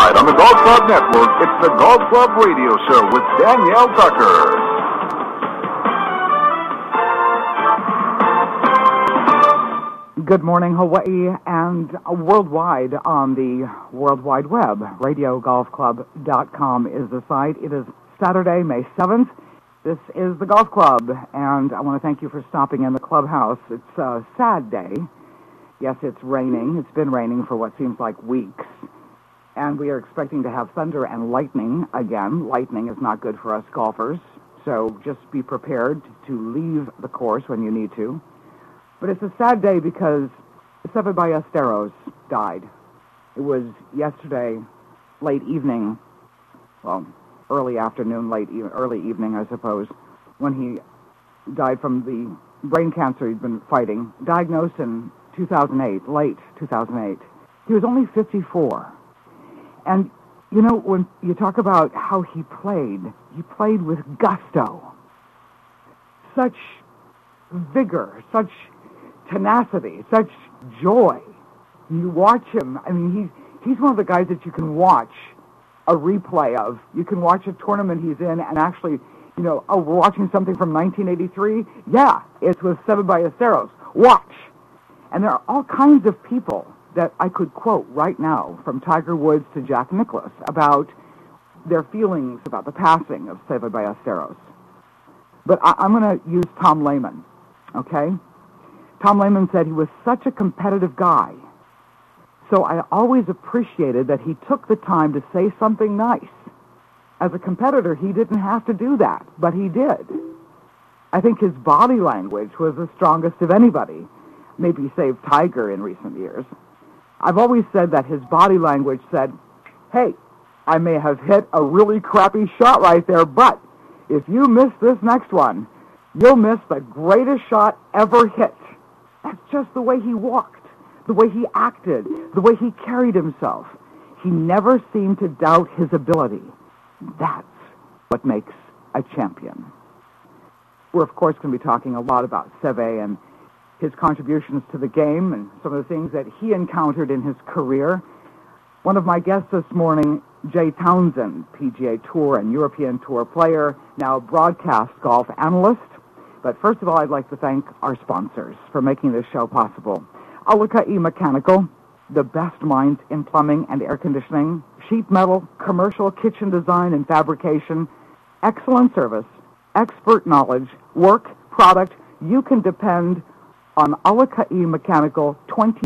Worldwide on the Golf Club Network, it's the Golf Club Radio Show with Danielle Tucker. Good morning, Hawaii, and worldwide on the World Wide Web. RadioGolfClub.com is the site. It is Saturday, May 7th. This is the Golf Club, and I want to thank you for stopping in the clubhouse. It's a sad day. Yes, it's raining. It's been raining for what seems like weeks. And we are expecting to have thunder and lightning again. Lightning is not good for us golfers, so just be prepared to leave the course when you need to. But it's a sad day because Seve Ballesteros died. It was yesterday, late evening, well, early afternoon, early evening, I suppose, when he died from the brain cancer he'd been fighting, diagnosed in 2008, late 2008. He was only 54. And, you know, when you talk about how he played with gusto. Such vigor, such tenacity, such joy. You watch him, I mean, he's one of the guys that you can watch a replay of. You can watch a tournament he's in and actually, you know, oh, we're watching something from 1983? Yeah, it's with Seve Ballesteros. Watch! And there are all kinds of people that I could quote right now, from Tiger Woods to Jack Nicklaus, about their feelings about the passing of Seve Ballesteros. But I'm going to use Tom Lehman, okay? Tom Lehman said he was such a competitive guy, so I always appreciated that he took the time to say something nice. As a competitor, he didn't have to do that, but he did. I think his body language was the strongest of anybody, maybe save Tiger in recent years. I've always said that his body language said, hey, I may have hit a really crappy shot right there, but if you miss this next one, you'll miss the greatest shot ever hit. That's just the way he walked, the way he acted, the way he carried himself. He never seemed to doubt his ability. That's what makes a champion. We're, of course, going to be talking a lot about Seve and his contributions to the game and some of the things that he encountered in his career. One of my guests this morning, Jay Townsend, PGA Tour and European Tour player, now broadcast golf analyst. But first of all, I'd like to thank our sponsors for making this show possible. Alakai Mechanical, the best minds in plumbing and air conditioning, sheet metal, commercial kitchen design and fabrication, excellent service, expert knowledge, work, product. You can depend on Alakai Mechanical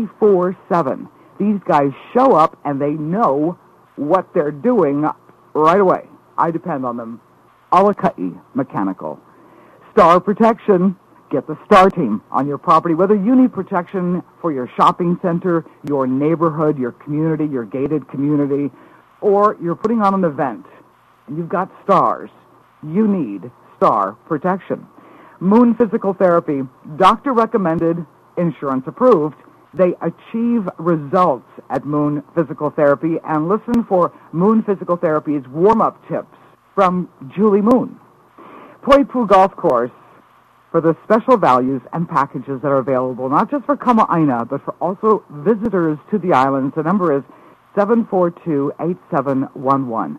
24/7. These guys show up and they know what they're doing right away. I depend on them. Alakai Mechanical. Star Protection. Get the Star Team on your property. Whether you need protection for your shopping center, your neighborhood, your community, your gated community, or you're putting on an event and you've got stars, you need Star Protection. Moon Physical Therapy, doctor recommended, insurance approved. They achieve results at Moon Physical Therapy, and listen for Moon Physical Therapy's warm-up tips from Julie Moon. Poipu Golf Course, for the special values and packages that are available, not just for Kama'aina, but for also visitors to the islands. The number is 742-8711.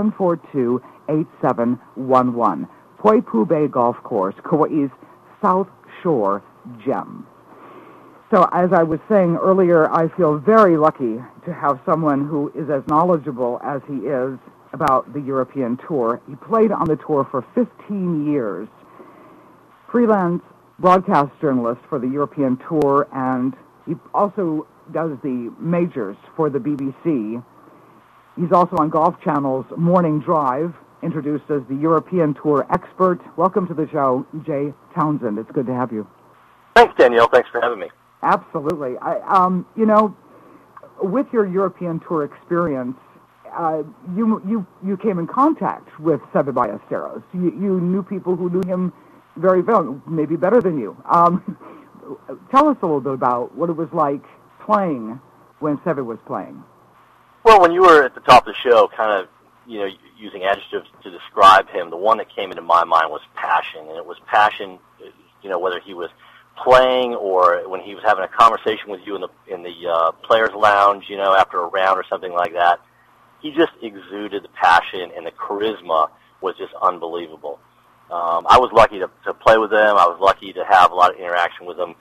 742-8711. Poipu Bay Golf Course, Kauai's South Shore gem. So as I was saying earlier, I feel very lucky to have someone who is as knowledgeable as he is about the European Tour. He played on the tour for 15 years. Freelance broadcast journalist for the European Tour, and he also does the majors for the BBC. He's also on Golf Channel's Morning Drive, introduced as the European Tour expert. Welcome to the show, Jay Townsend. It's good to have you. Thanks, Danielle. Thanks for having me. Absolutely. You know, with your European Tour experience, you came in contact with Seve Ballesteros. You knew people who knew him very well, maybe better than you. Tell us a little bit about what it was like playing when Seve was playing. Well, when you were at the top of the show, kind of, you know, using adjectives to describe him, the one that came into my mind was passion, and it was passion, you know, whether he was playing or when he was having a conversation with you in the players' lounge, you know, after a round or something like that. he just exuded the passion, and the charisma was just unbelievable. I was lucky to play with him. I was lucky to have a lot of interaction with him,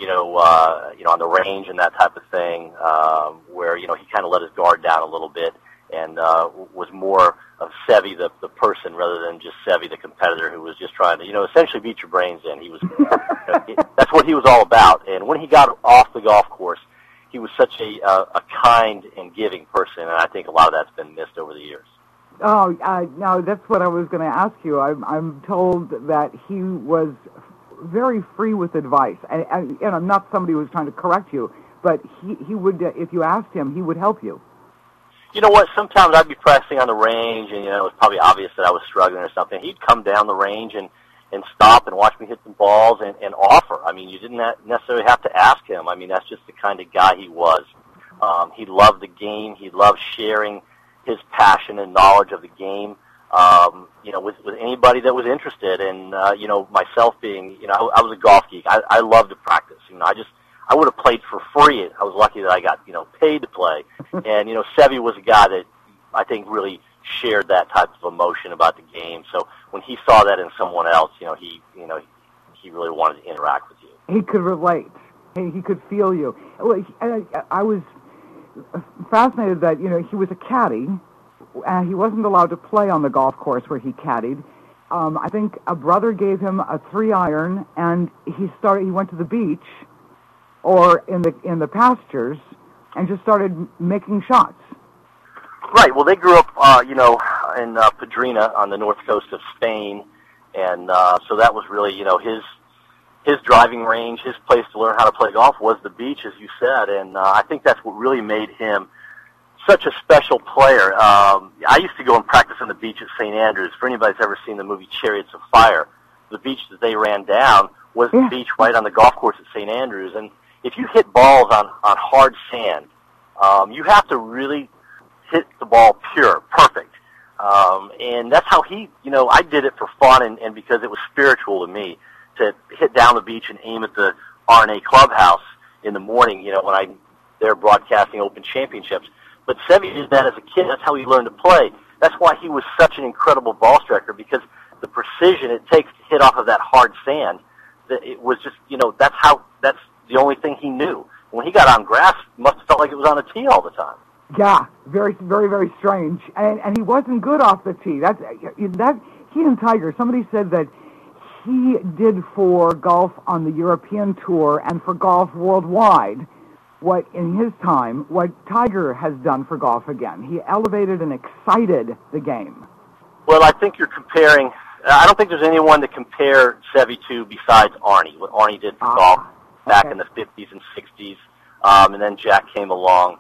on the range and that type of thing, where, he kind of let his guard down a little bit and was more of Seve the person rather than just Seve the competitor who was just trying to, essentially beat your brains in. He was, that's what he was all about. And when he got off the golf course, he was such a kind and giving person, and I think a lot of that's been missed over the years. Oh, no, that's what I was going to ask you. I'm told that he was very free with advice, and I'm not somebody who was trying to correct you, but he would, if you asked him, he would help you. You know what? Sometimes I'd be practicing on the range, and it was probably obvious that I was struggling or something. He'd come down the range and stop and watch me hit some balls and offer. I mean, you didn't necessarily have to ask him. I mean, that's just the kind of guy he was. He loved the game. He loved sharing his passion and knowledge of the game, with anybody that was interested. And, myself being, I was a golf geek. I love to practice. I would have played for free. I was lucky that I got, paid to play. And, Seve was a guy that I think really shared that type of emotion about the game. So when he saw that in someone else, he really wanted to interact with you. He could relate. He could feel you. Well, I was fascinated that, he was a caddy. He wasn't allowed to play on the golf course where he caddied. I think a brother gave him a 3-iron, and he went to the beach or in the pastures and just started making shots. Right. Well, they grew up, in Padrina on the north coast of Spain, and so that was really, his driving range, his place to learn how to play golf was the beach, as you said, and I think that's what really made him such a special player. I used to go and practice on the beach at St. Andrews. For anybody that's ever seen the movie Chariots of Fire, the beach that they ran down was the beach right on the golf course at St. Andrews, and if you hit balls on hard sand, you have to really hit the ball pure, perfect. And that's how I did it for fun and because it was spiritual to me to hit down the beach and aim at the R&A clubhouse in the morning, when they're broadcasting Open Championships. But Seve did that as a kid. That's how he learned to play. That's why he was such an incredible ball striker, because the precision it takes to hit off of that hard sand, it was just, that's the only thing he knew. When he got on grass, it must have felt like it was on a tee all the time. Yeah, very, very, very strange. And he wasn't good off the tee. He and Tiger, somebody said that he did for golf on the European Tour and for golf worldwide what Tiger has done for golf again. He elevated and excited the game. Well, I think you're comparing, I don't think there's anyone to compare Seve to besides Arnie, what Arnie did for golf back in the 50s and 60s, and then Jack came along.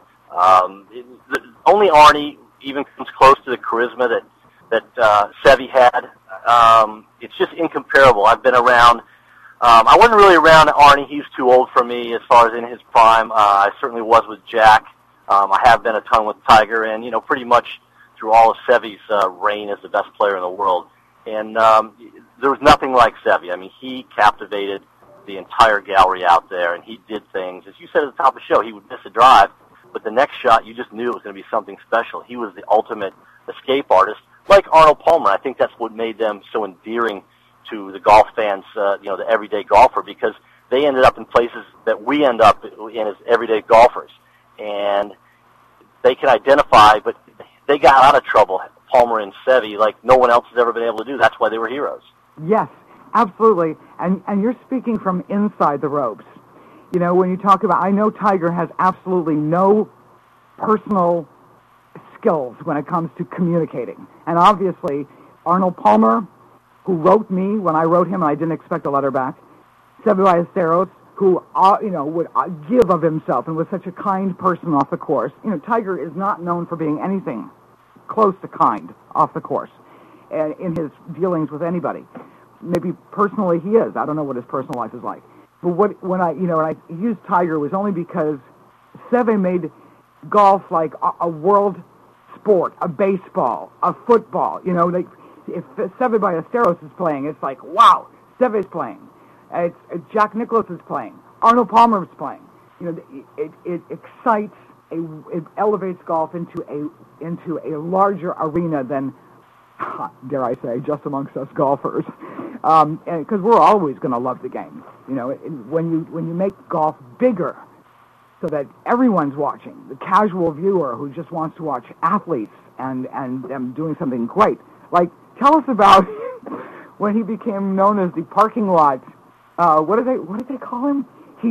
Only Arnie even comes close to the charisma that Seve had. It's just incomparable. I've been around. I wasn't really around Arnie. He was too old for me as far as in his prime. I certainly was with Jack. I have been a ton with Tiger, and pretty much through all of Seve's reign as the best player in the world. And there was nothing like Seve. I mean, he captivated the entire gallery out there, and he did things. As you said at the top of the show, he would miss a drive, but the next shot, you just knew it was going to be something special. He was the ultimate escape artist, like Arnold Palmer. I think that's what made them so endearing to the golf fans, the everyday golfer, because they ended up in places that we end up in as everyday golfers. And they can identify, but they got out of trouble, Palmer and Seve, like no one else has ever been able to do. That's why they were heroes. Yes, absolutely. And you're speaking from inside the ropes. When you talk about, I know Tiger has absolutely no personal skills when it comes to communicating. And obviously, Arnold Palmer, who wrote me when I wrote him and I didn't expect a letter back, Seve Ballesteros, who, would give of himself and was such a kind person off the course. Tiger is not known for being anything close to kind off the course in his dealings with anybody. Maybe personally he is. I don't know what his personal life is like. But when I used Tiger, it was only because Seve made golf like a world sport, a baseball, a football. If Seve Ballesteros is playing, it's like, wow, Seve's playing. It's Jack Nicklaus is playing. Arnold Palmer is playing. It excites it elevates golf into a larger arena than, dare I say, just amongst us golfers, because we're always going to love the game. You know, when you make golf bigger, so that everyone's watching, the casual viewer who just wants to watch athletes and them doing something great. Like, tell us about when he became known as the parking lot. What did they call him?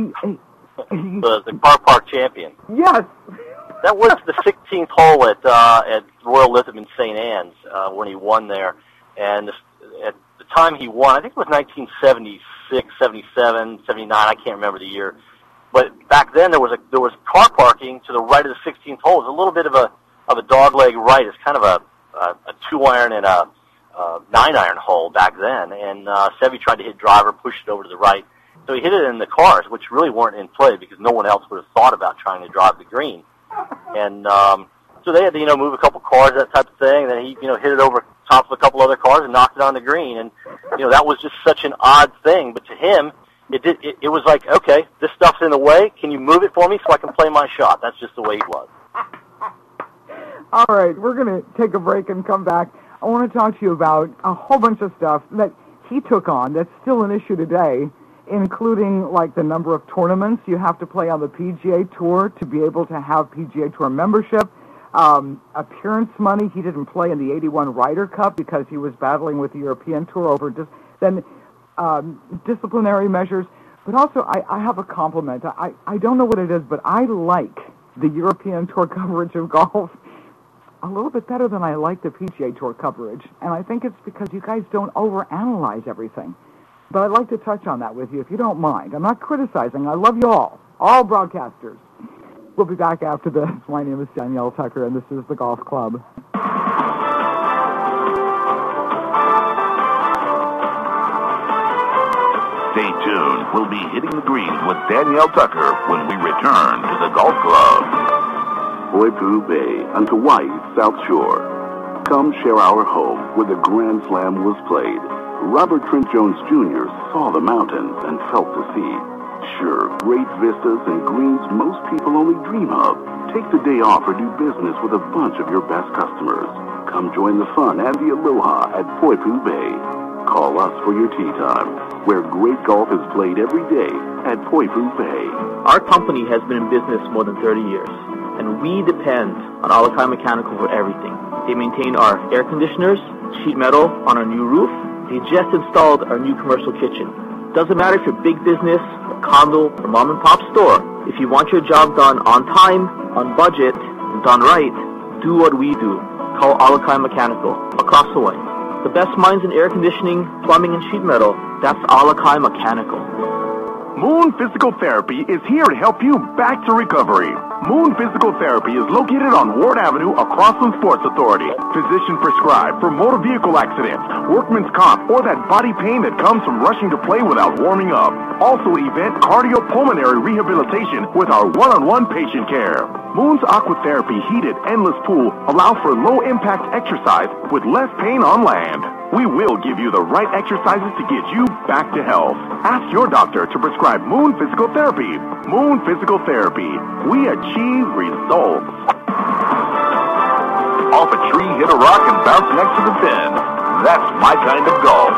The car park champion. Yes. That was the 16th hole at Royal Lytham in St. Anne's when he won there, and at the time he won, I think it was 1976, 77, 79. I can't remember the year. But back then there was car parking to the right of the 16th hole. It was a little bit of a dogleg right. It's kind of a 2-iron and a 9-iron hole back then. And Seve tried to hit driver, push it over to the right. So he hit it in the cars, which really weren't in play because no one else would have thought about trying to drive the green. And so they had to move a couple cars, that type of thing. And then he hit it over top of a couple other cars and knocked it on the green. And that was just such an odd thing. But to him, it was like, okay, this stuff's in the way. Can you move it for me so I can play my shot? That's just the way he was. All right, we're going to take a break and come back. I want to talk to you about a whole bunch of stuff that he took on that's still an issue today, including like the number of tournaments you have to play on the PGA Tour to be able to have PGA Tour membership, appearance money. He didn't play in the 81 Ryder Cup because he was battling with the European Tour over disciplinary measures. But also, I have a compliment. I don't know what it is, but I like the European Tour coverage of golf a little bit better than I like the PGA Tour coverage. And I think it's because you guys don't overanalyze everything. But I'd like to touch on that with you, if you don't mind. I'm not criticizing. I love you all broadcasters. We'll be back after this. My name is Danielle Tucker, and this is the Golf Club. Stay tuned. We'll be hitting the greens with Danielle Tucker when we return to the Golf Club. Poipu Bay on Kauai's South Shore. Come share our home where the Grand Slam was played. Robert Trent Jones Jr. saw the mountains and felt the sea. Sure, great vistas and greens most people only dream of. Take the day off or do business with a bunch of your best customers. Come join the fun and the aloha at Poipu Bay. Call us for your tee time, where great golf is played every day at Poipu Bay. Our company has been in business more than 30 years, and we depend on Alakai Mechanical for everything. They maintain our air conditioners, sheet metal on our new roof. They just installed our new commercial kitchen. Doesn't matter if you're big business, a condo, or mom and pop store. If you want your job done on time, on budget, and done right, do what we do. Call Alakai Mechanical, across the way. The best minds in air conditioning, plumbing, and sheet metal, that's Alakai Mechanical. Moon Physical Therapy is here to help you back to recovery. Moon Physical Therapy is located on Ward Avenue across from Sports Authority. Physician prescribed for motor vehicle accidents, workman's comp, or that body pain that comes from rushing to play without warming up. Also event cardiopulmonary rehabilitation with our one-on-one patient care. Moon's Aquatherapy heated endless pool allow for low-impact exercise with less pain on land. We will give you the right exercises to get you back to health. Ask your doctor to prescribe Moon Physical Therapy. Moon Physical Therapy. We achieve results. Off a tree, hit a rock, and bounce next to the pin. That's my kind of golf.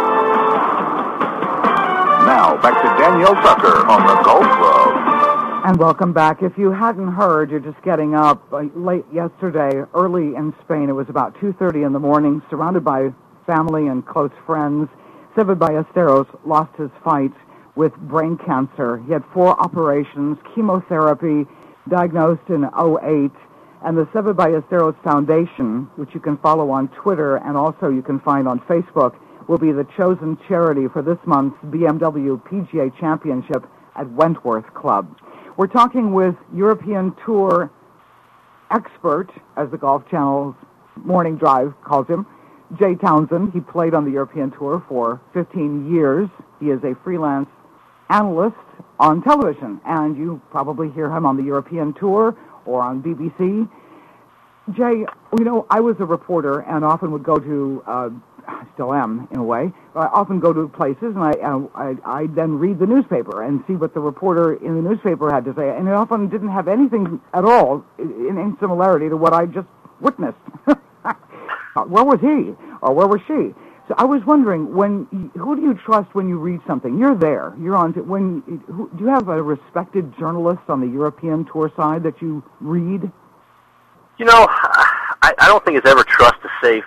Now, back to Danielle Tucker on the Golf Club. And welcome back. If you hadn't heard, you're just getting up late yesterday, early in Spain. It was about 2:30 in the morning, surrounded by family and close friends. Seve Ballesteros lost his fight with brain cancer. He had 4 operations, chemotherapy, diagnosed in 2008. And the Seve Ballesteros Foundation, which you can follow on Twitter and also you can find on Facebook, will be the chosen charity for this month's BMW PGA Championship at Wentworth Club. We're talking with European Tour expert, as the Golf Channel's Morning Drive calls him, Jay Townsend. He played on the European Tour for 15 years. He is a freelance analyst on television, and you probably hear him on the European Tour or on BBC. Jay, I was a reporter and often would go to still am in a way. I often go to places and I then read the newspaper and see what the reporter in the newspaper had to say, and it often didn't have anything at all in similarity to what I just witnessed. Where was he or where was she? So I was wondering, who do you trust when you read something? You're there. You're on. Do you have a respected journalist on the European tour side that you read? You know, I don't think it's ever safe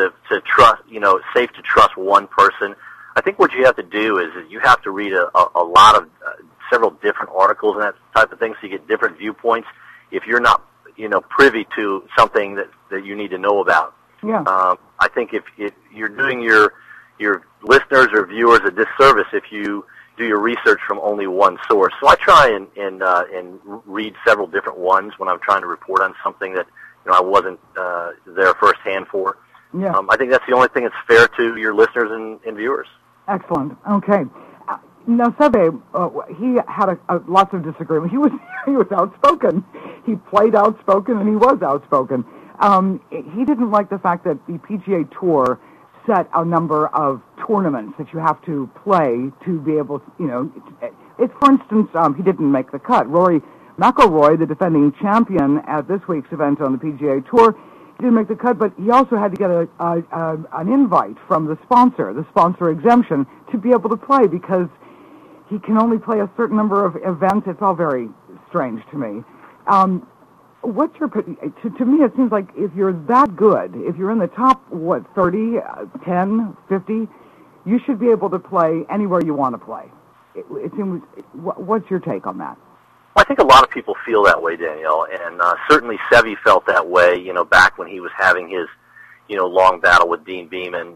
to trust one person. I think what you have to do is you have to read a lot of several different articles and that type of thing, so you get different viewpoints. If you're not privy to something that you need to know about. Yeah. I think if you're doing your listeners or viewers a disservice if you do your research from only one source. So I try and read several different ones when I'm trying to report on something that I wasn't there firsthand for. Yeah. I think that's the only thing that's fair to your listeners and viewers. Excellent. Okay. Now, Seve, he had lots of disagreement. He was outspoken. He played outspoken, and he was outspoken. He didn't like the fact that the PGA Tour set a number of tournaments that you have to play to be able to, for instance, he didn't make the cut. Rory McIlroy, the defending champion at this week's event on the PGA Tour, he didn't make the cut, but he also had to get an invite from the sponsor exemption, to be able to play, because he can only play a certain number of events. It's all very strange to me. What's your, to me, it seems like if you're that good, if you're in the top, 30, 10, 50, you should be able to play anywhere you want to play. It seems, what's your take on that? Well, I think a lot of people feel that way, Danielle, and certainly Seve felt that way, back when he was having his, long battle with Dean Beeman.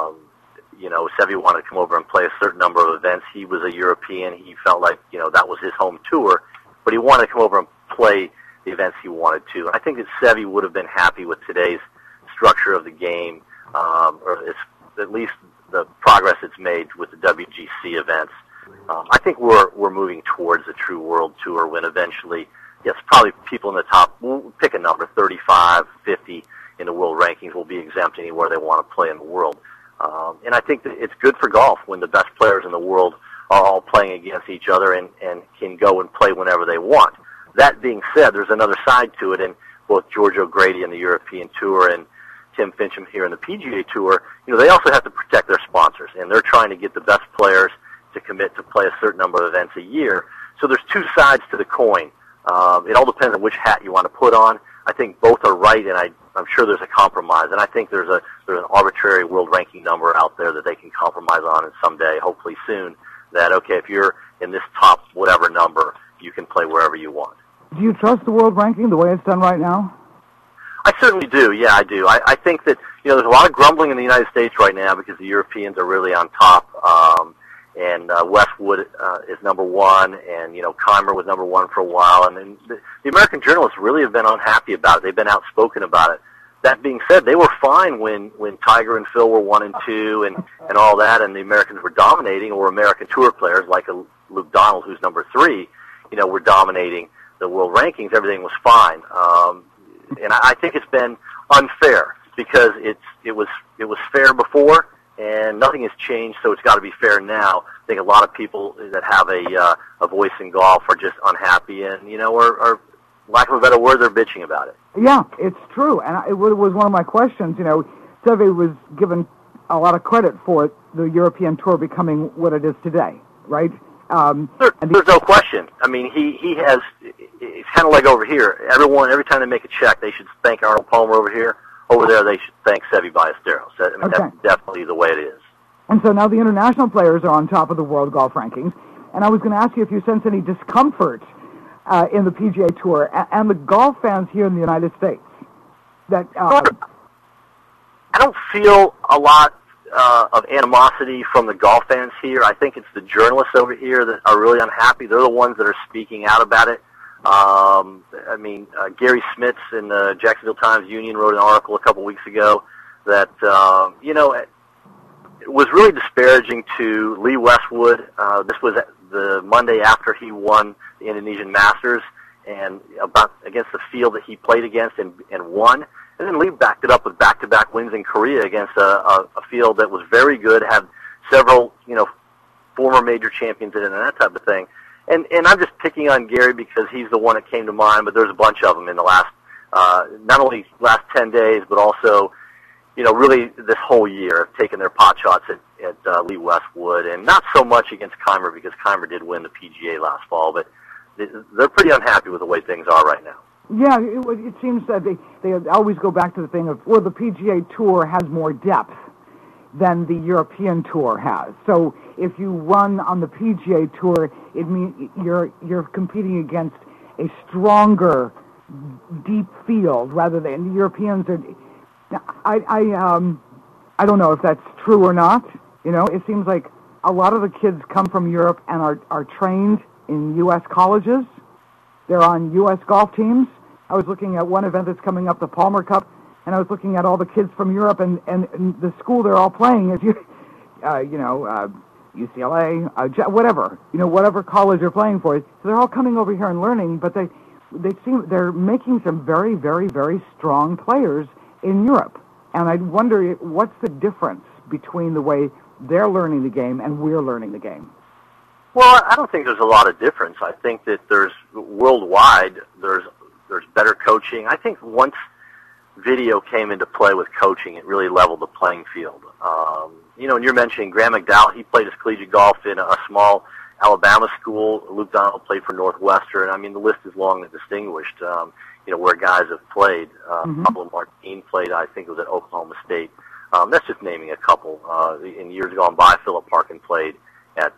Seve wanted to come over and play a certain number of events. He was a European. He felt like, that was his home tour, but he wanted to come over and play the events he wanted to. And I think that Seve would have been happy with today's structure of the game, or at least the progress it's made with the WGC events. I think we're moving towards a true world tour when eventually, yes, probably people in the top, we'll pick a number, 35, 50 in the world rankings will be exempt anywhere they want to play in the world. And I think that it's good for golf when the best players in the world are all playing against each other and can go and play whenever they want. That being said, there's another side to it, and both George O'Grady in the European Tour and Tim Fincham here in the PGA Tour, they also have to protect their sponsors, and they're trying to get the best players to commit to play a certain number of events a year. So there's two sides to the coin. It all depends on which hat you want to put on. I think both are right, and I'm sure there's a compromise, and I think there's an arbitrary world ranking number out there that they can compromise on, and someday, hopefully soon, that, okay, if you're in this top whatever number, you can play wherever you want. Do you trust the world ranking the way it's done right now? I certainly do. Yeah, I do. I think that, there's a lot of grumbling in the United States right now because the Europeans are really on top. And Westwood is number one, and, Keimer was number one for a while. And then the American journalists really have been unhappy about it. They've been outspoken about it. That being said, they were fine when Tiger and Phil were 1 and 2 and all that, and the Americans were dominating, or American tour players like Luke Donald, who's number 3, were dominating the world rankings. Everything was fine. And I think it's been unfair because it was fair before, and nothing has changed, so it's got to be fair now. I think a lot of people that have a voice in golf are just unhappy and, are, lack of a better word, they're bitching about it. Yeah, it's true, and it was one of my questions. Seve was given a lot of credit for the European Tour becoming what it is today, right? There's no question. I mean, it's kind of like over here. Every time they make a check, they should thank Arnold Palmer over here. Over there, they should thank Seve Ballesteros. That's definitely the way it is. And so now the international players are on top of the world golf rankings. And I was going to ask you if you sense any discomfort in the PGA Tour and the golf fans here in the United States. That I don't feel a lot of animosity from the golf fans here. I think it's the journalists over here that are really unhappy. They're the ones that are speaking out about it. Gary Smits in the Jacksonville Times-Union wrote an article a couple weeks ago that, it was really disparaging to Lee Westwood. This was the Monday after he won the Indonesian Masters, and against the field that he played against and won. And then Lee backed it up with back-to-back wins in Korea against a field that was very good, had several, former major champions in it and that type of thing. And I'm just picking on Gary because he's the one that came to mind, but there's a bunch of them in the last, not only last 10 days, but also, really this whole year have taken their pot shots at Lee Westwood, and not so much against Keimer because Keimer did win the PGA last fall, but they're pretty unhappy with the way things are right now. Yeah, it seems that they always go back to the thing of, well, the PGA Tour has more depth than the European Tour has. So if you run on the PGA Tour, it means you're competing against a stronger, deep field rather than the Europeans are. I don't know if that's true or not. It seems like a lot of the kids come from Europe and are trained in U.S. colleges. They're on U.S. golf teams. I was looking at one event that's coming up, the Palmer Cup, and I was looking at all the kids from Europe and the school they're all playing is, UCLA, whatever, whatever college they're playing for. So they're all coming over here and learning, but they're making some very, very, very strong players in Europe. And I wonder what's the difference between the way they're learning the game and we're learning the game. Well, I don't think there's a lot of difference. I think that there's worldwide, there's better coaching. I think once video came into play with coaching, it really leveled the playing field. And you're mentioning Graham McDowell. He played his collegiate golf in a small Alabama school. Luke Donald played for Northwestern. I mean, the list is long and distinguished, where guys have played. Pablo Martin played, I think it was at Oklahoma State. That's just naming a couple. In years gone by, Philip Parkin played at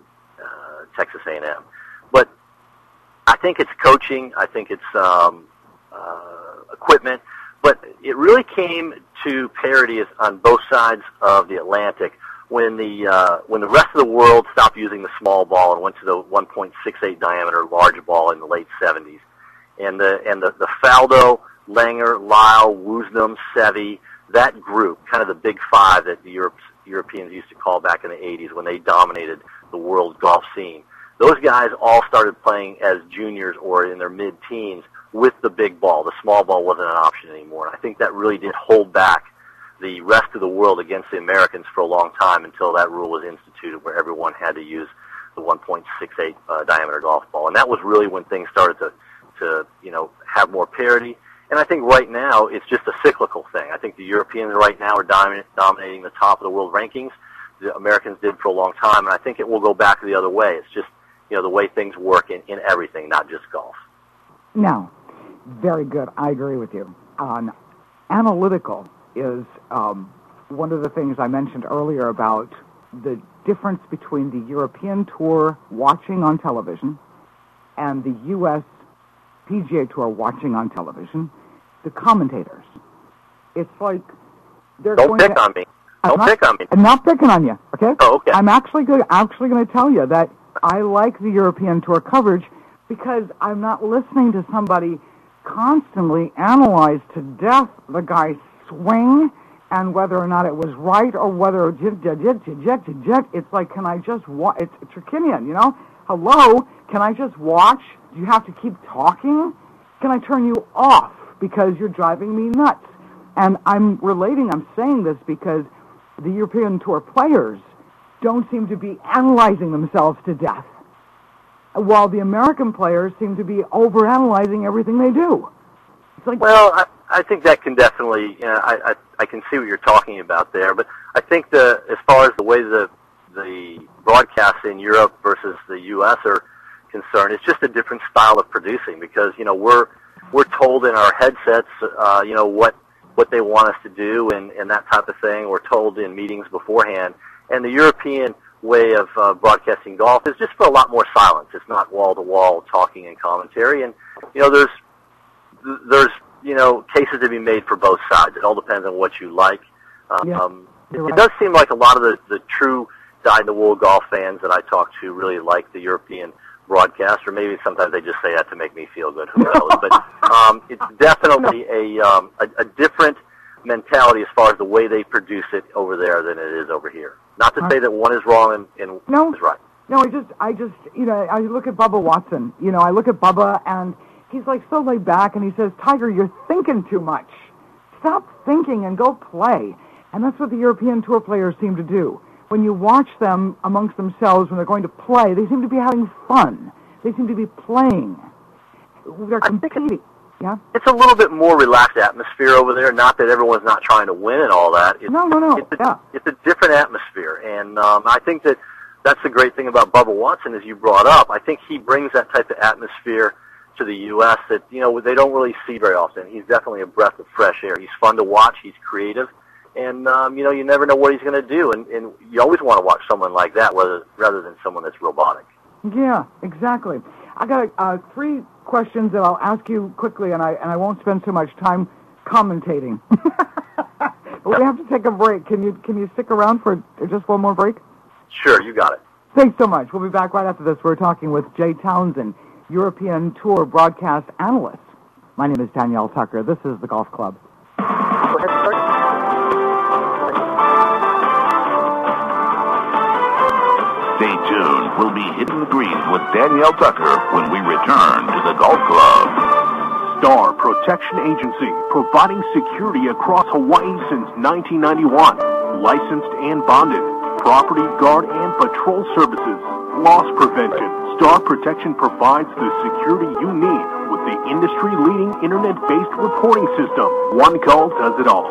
Texas A&M. But I think it's coaching. I think it's equipment. But it really came to parity on both sides of the Atlantic when the rest of the world stopped using the small ball and went to the 1.68 diameter large ball in the late 70s. And the Faldo, Langer, Lyle, Woosnam, Seve, that group, kind of the big five that the Europeans used to call back in the 80s when they dominated the world golf scene. Those guys all started playing as juniors or in their mid-teens with the big ball. The small ball wasn't an option anymore. And I think that really did hold back the rest of the world against the Americans for a long time until that rule was instituted where everyone had to use the 1.68 diameter golf ball. And that was really when things started to have more parity. And I think right now it's just a cyclical thing. I think the Europeans right now are dominating the top of the world rankings. The Americans did for a long time, and I think it will go back the other way. It's just, the way things work in everything, not just golf. Now, very good. I agree with you. Analytical is one of the things I mentioned earlier about the difference between the European Tour watching on television and the U.S. PGA Tour watching on television, the commentators. It's like they're Don't pick on me. Don't pick on me. I'm not picking on you, okay? Oh, okay. I'm actually going to tell you that I like the European Tour coverage because I'm not listening to somebody constantly analyze to death the guy's swing and whether or not it was right or whether it's like, can I just watch? It's Turkinian, Hello, can I just watch? Do you have to keep talking? Can I turn you off because you're driving me nuts? And I'm saying this because the European Tour players don't seem to be analyzing themselves to death, while the American players seem to be overanalyzing everything they do. It's like, well, I think that can definitely, I can see what you're talking about there, but I think as far as the way the broadcasts in Europe versus the U.S. are concerned, it's just a different style of producing because, we're told in our headsets, what they want us to do and that type of thing. We're told in meetings beforehand. And the European way of broadcasting golf is just for a lot more silence. It's not wall-to-wall talking and commentary. And, there's cases to be made for both sides. It all depends on what you like. It does seem like a lot of the true dyed-in-the-wool golf fans that I talk to really like the European broadcast, or maybe sometimes they just say that to make me feel good. Who knows? But it's definitely a different mentality as far as the way they produce it over there than it is over here. Not to say that one is wrong and one is right. No, I just I look at Bubba Watson. I look at Bubba and he's like so laid back, and he says, "Tiger, you're thinking too much. stop thinking and go play. And that's what the European Tour players seem to do. When you watch them amongst themselves when they're going to play, they seem to be having fun. They seem to be playing. They're competing. Yeah? It's a little bit more relaxed atmosphere over there. Not that everyone's not trying to win and all that. No. It's a different atmosphere. And I think that's the great thing about Bubba Watson, as you brought up. I think he brings that type of atmosphere to the U.S. that, they don't really see very often. He's definitely a breath of fresh air. He's fun to watch. He's creative. And, you never know what he's going to do. And you always want to watch someone like that rather than someone that's robotic. Yeah, exactly. I got 3 questions that I'll ask you quickly, and I won't spend so much time commentating. But we have to take a break. Can you stick around for just one more break? Sure, you got it. Thanks so much. We'll be back right after this. We're talking with Jay Townsend, European Tour broadcast analyst. My name is Danielle Tucker. This is the Golf Club. Go ahead, start. Stay tuned. We'll be hitting the greens with Danielle Tucker when we return to the Golf Club. Star Protection Agency, providing security across Hawaii since 1991. Licensed and bonded. Property guard and patrol services. Loss prevention. Star Protection provides the security you need with the industry-leading internet-based reporting system. One call does it all.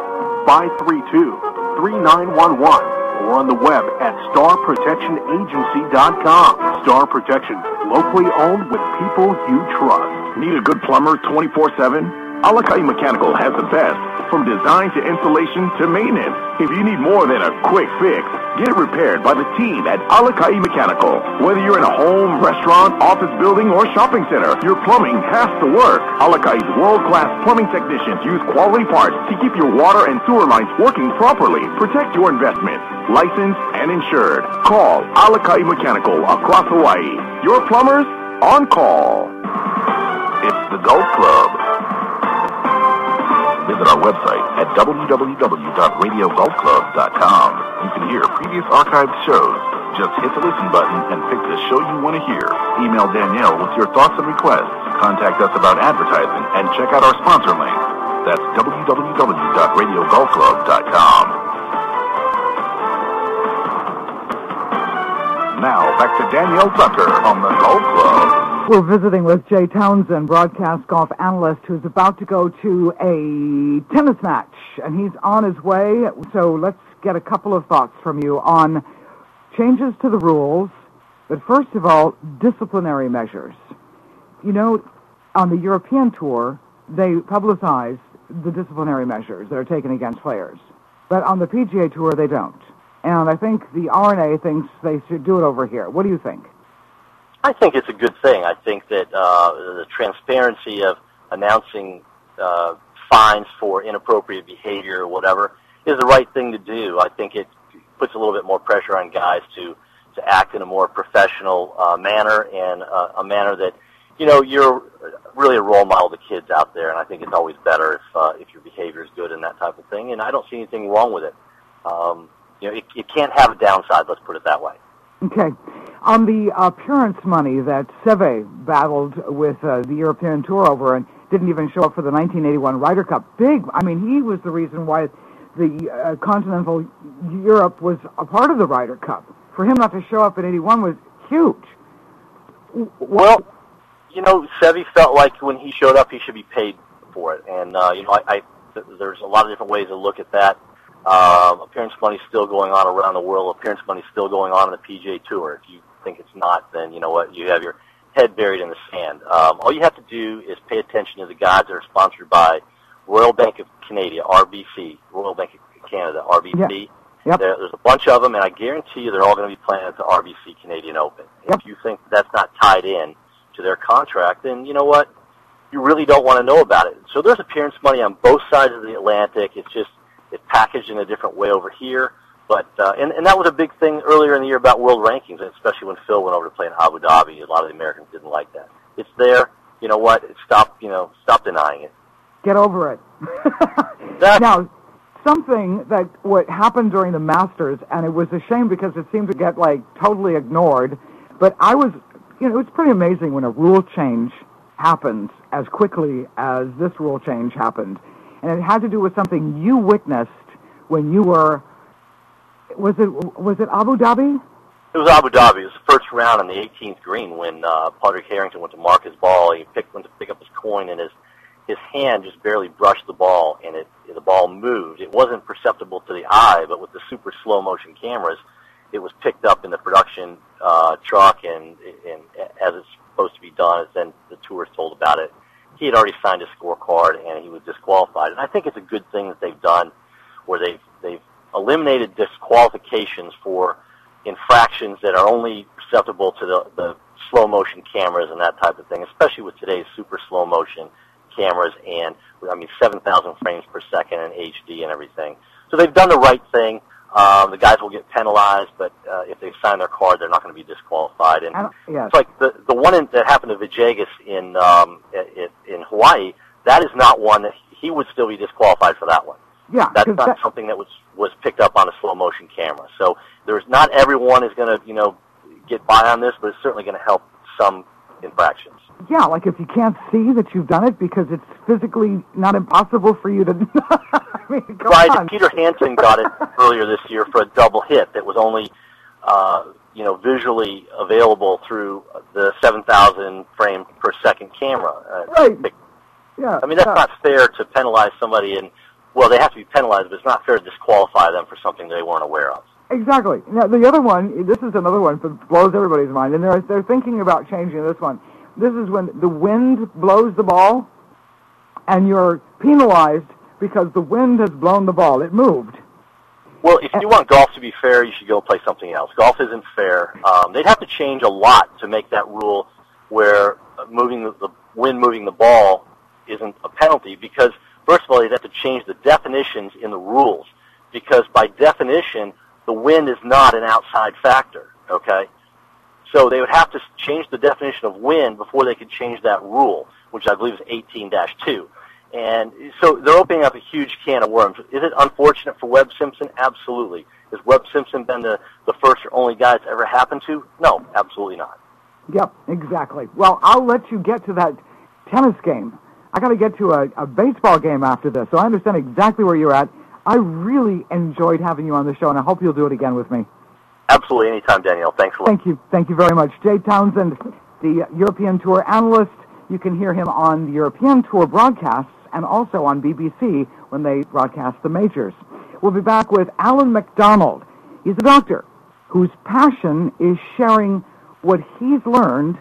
532-3911. Or on the web at starprotectionagency.com. Star Protection, locally owned with people you trust. Need a good plumber 24/7? Alakai Mechanical has the best, from design to installation to maintenance. If you need more than a quick fix, get it repaired by the team at Alakai Mechanical. Whether you're in a home, restaurant, office building, or shopping center, your plumbing has to work. Alakai's world-class plumbing technicians use quality parts to keep your water and sewer lines working properly. Protect your investment. Licensed and insured. Call Alakai Mechanical across Hawaii. Your plumbers on call. It's the Golf Club. Visit our website at www.radiogolfclub.com. You can hear previous archived shows. Just hit the listen button and pick the show you want to hear. Email Danielle with your thoughts and requests. Contact us about advertising and check out our sponsor link. That's www.radiogolfclub.com. Now, back to Danielle Tucker on the Golf Club. We're visiting with Jay Townsend, broadcast golf analyst, who's about to go to a tennis match, and he's on his way. So let's get a couple of thoughts from you on changes to the rules, but first of all, disciplinary measures. On the European Tour, they publicize the disciplinary measures that are taken against players, but on the PGA Tour, they don't. And I think the R&A thinks they should do it over here. What do you think? I think it's a good thing. I think that the transparency of announcing fines for inappropriate behavior or whatever is the right thing to do. I think it puts a little bit more pressure on guys to act in a more professional manner, and a manner that, you're really a role model to kids out there, and I think it's always better if your behavior is good and that type of thing, and I don't see anything wrong with it. It can't have a downside, let's put it that way. Okay. On the appearance money that Seve battled with the European Tour over and didn't even show up for the 1981 Ryder Cup. He was the reason why the continental Europe was a part of the Ryder Cup. For him not to show up in 81 was huge. Well, Seve felt like when he showed up, he should be paid for it. And, there's a lot of different ways to look at that. Appearance money's still going on around the world. Appearance money's still going on in the PGA Tour. If you think it's not, then you know what? You have your head buried in the sand. All you have to do is pay attention to the guys that are sponsored by Royal Bank of Canada, RBC, Royal Bank of Canada, RBC. Yep. There's a bunch of them, and I guarantee you they're all going to be playing at the RBC Canadian Open. Yep. If you think that's not tied in to their contract, then you know what? You really don't want to know about it. So there's appearance money on both sides of the Atlantic. It's packaged in a different way over here. But and that was a big thing earlier in the year about world rankings, especially when Phil went over to play in Abu Dhabi. A lot of the Americans didn't like that. It's there. You know what? Stop denying it. Get over it. Now, something that what happened during the Masters, and it was a shame because it seemed to get totally ignored. But I was, it's pretty amazing when a rule change happens as quickly as this rule change happened. and it had to do with something you witnessed when you were. Was it Abu Dhabi? It was Abu Dhabi. It was the first round on the 18th green when Padraig Harrington went to mark his ball. He went to pick up his coin, and his hand just barely brushed the ball, and the ball moved. It wasn't perceptible to the eye, but with the super slow motion cameras, it was picked up in the production truck, and as it's supposed to be done, then the tour told about it. He had already signed his scorecard, and he was disqualified. And I think it's a good thing that they've done, where they've eliminated disqualifications for infractions that are only perceptible to the slow motion cameras and that type of thing, especially with today's super slow motion cameras and 7,000 frames per second and HD and everything. So they've done the right thing. The guys will get penalized, but if they sign their card, they're not going to be disqualified. And yes. It's like the one that happened to Villegas in Hawaii. That is not one that he would still be disqualified for that one. Yeah, that's not something that was picked up on a slow motion camera. So there's not everyone is going to get by on this, but it's certainly going to help some infractions. Yeah, like if you can't see that you've done it because it's physically not impossible for you to. Right. On. Peter Hansen got it earlier this year for a double hit that was only visually available through the 7,000 frame per second camera. Right. Yeah. That's not fair to penalize somebody, and well, they have to be penalized, but it's not fair to disqualify them for something they weren't aware of. Exactly. Now, the other one, this is another one that blows everybody's mind, and they're thinking about changing this one. This is when the wind blows the ball, and you're penalized because the wind has blown the ball. It moved. Well, if you want golf to be fair, you should go play something else. Golf isn't fair. They'd have to change a lot to make that rule where the wind moving the ball isn't a penalty, because first of all, they'd have to change the definitions in the rules, because by definition, the wind is not an outside factor, okay? So they would have to change the definition of wind before they could change that rule, which I believe is 18-2. And so they're opening up a huge can of worms. Is it unfortunate for Webb Simpson? Absolutely. Has Webb Simpson been the first or only guy it's ever happened to? No, absolutely not. Yep, exactly. Well, I'll let you get to that tennis game. I got to get to a baseball game after this, so I understand exactly where you're at. I really enjoyed having you on the show, and I hope you'll do it again with me. Absolutely, anytime, Danielle. Thanks a lot. Thank you. Thank you very much. Jay Townsend, the European Tour analyst. You can hear him on the European Tour broadcasts and also on BBC when they broadcast the majors. We'll be back with Alan McDonald. He's a doctor whose passion is sharing what he's learned,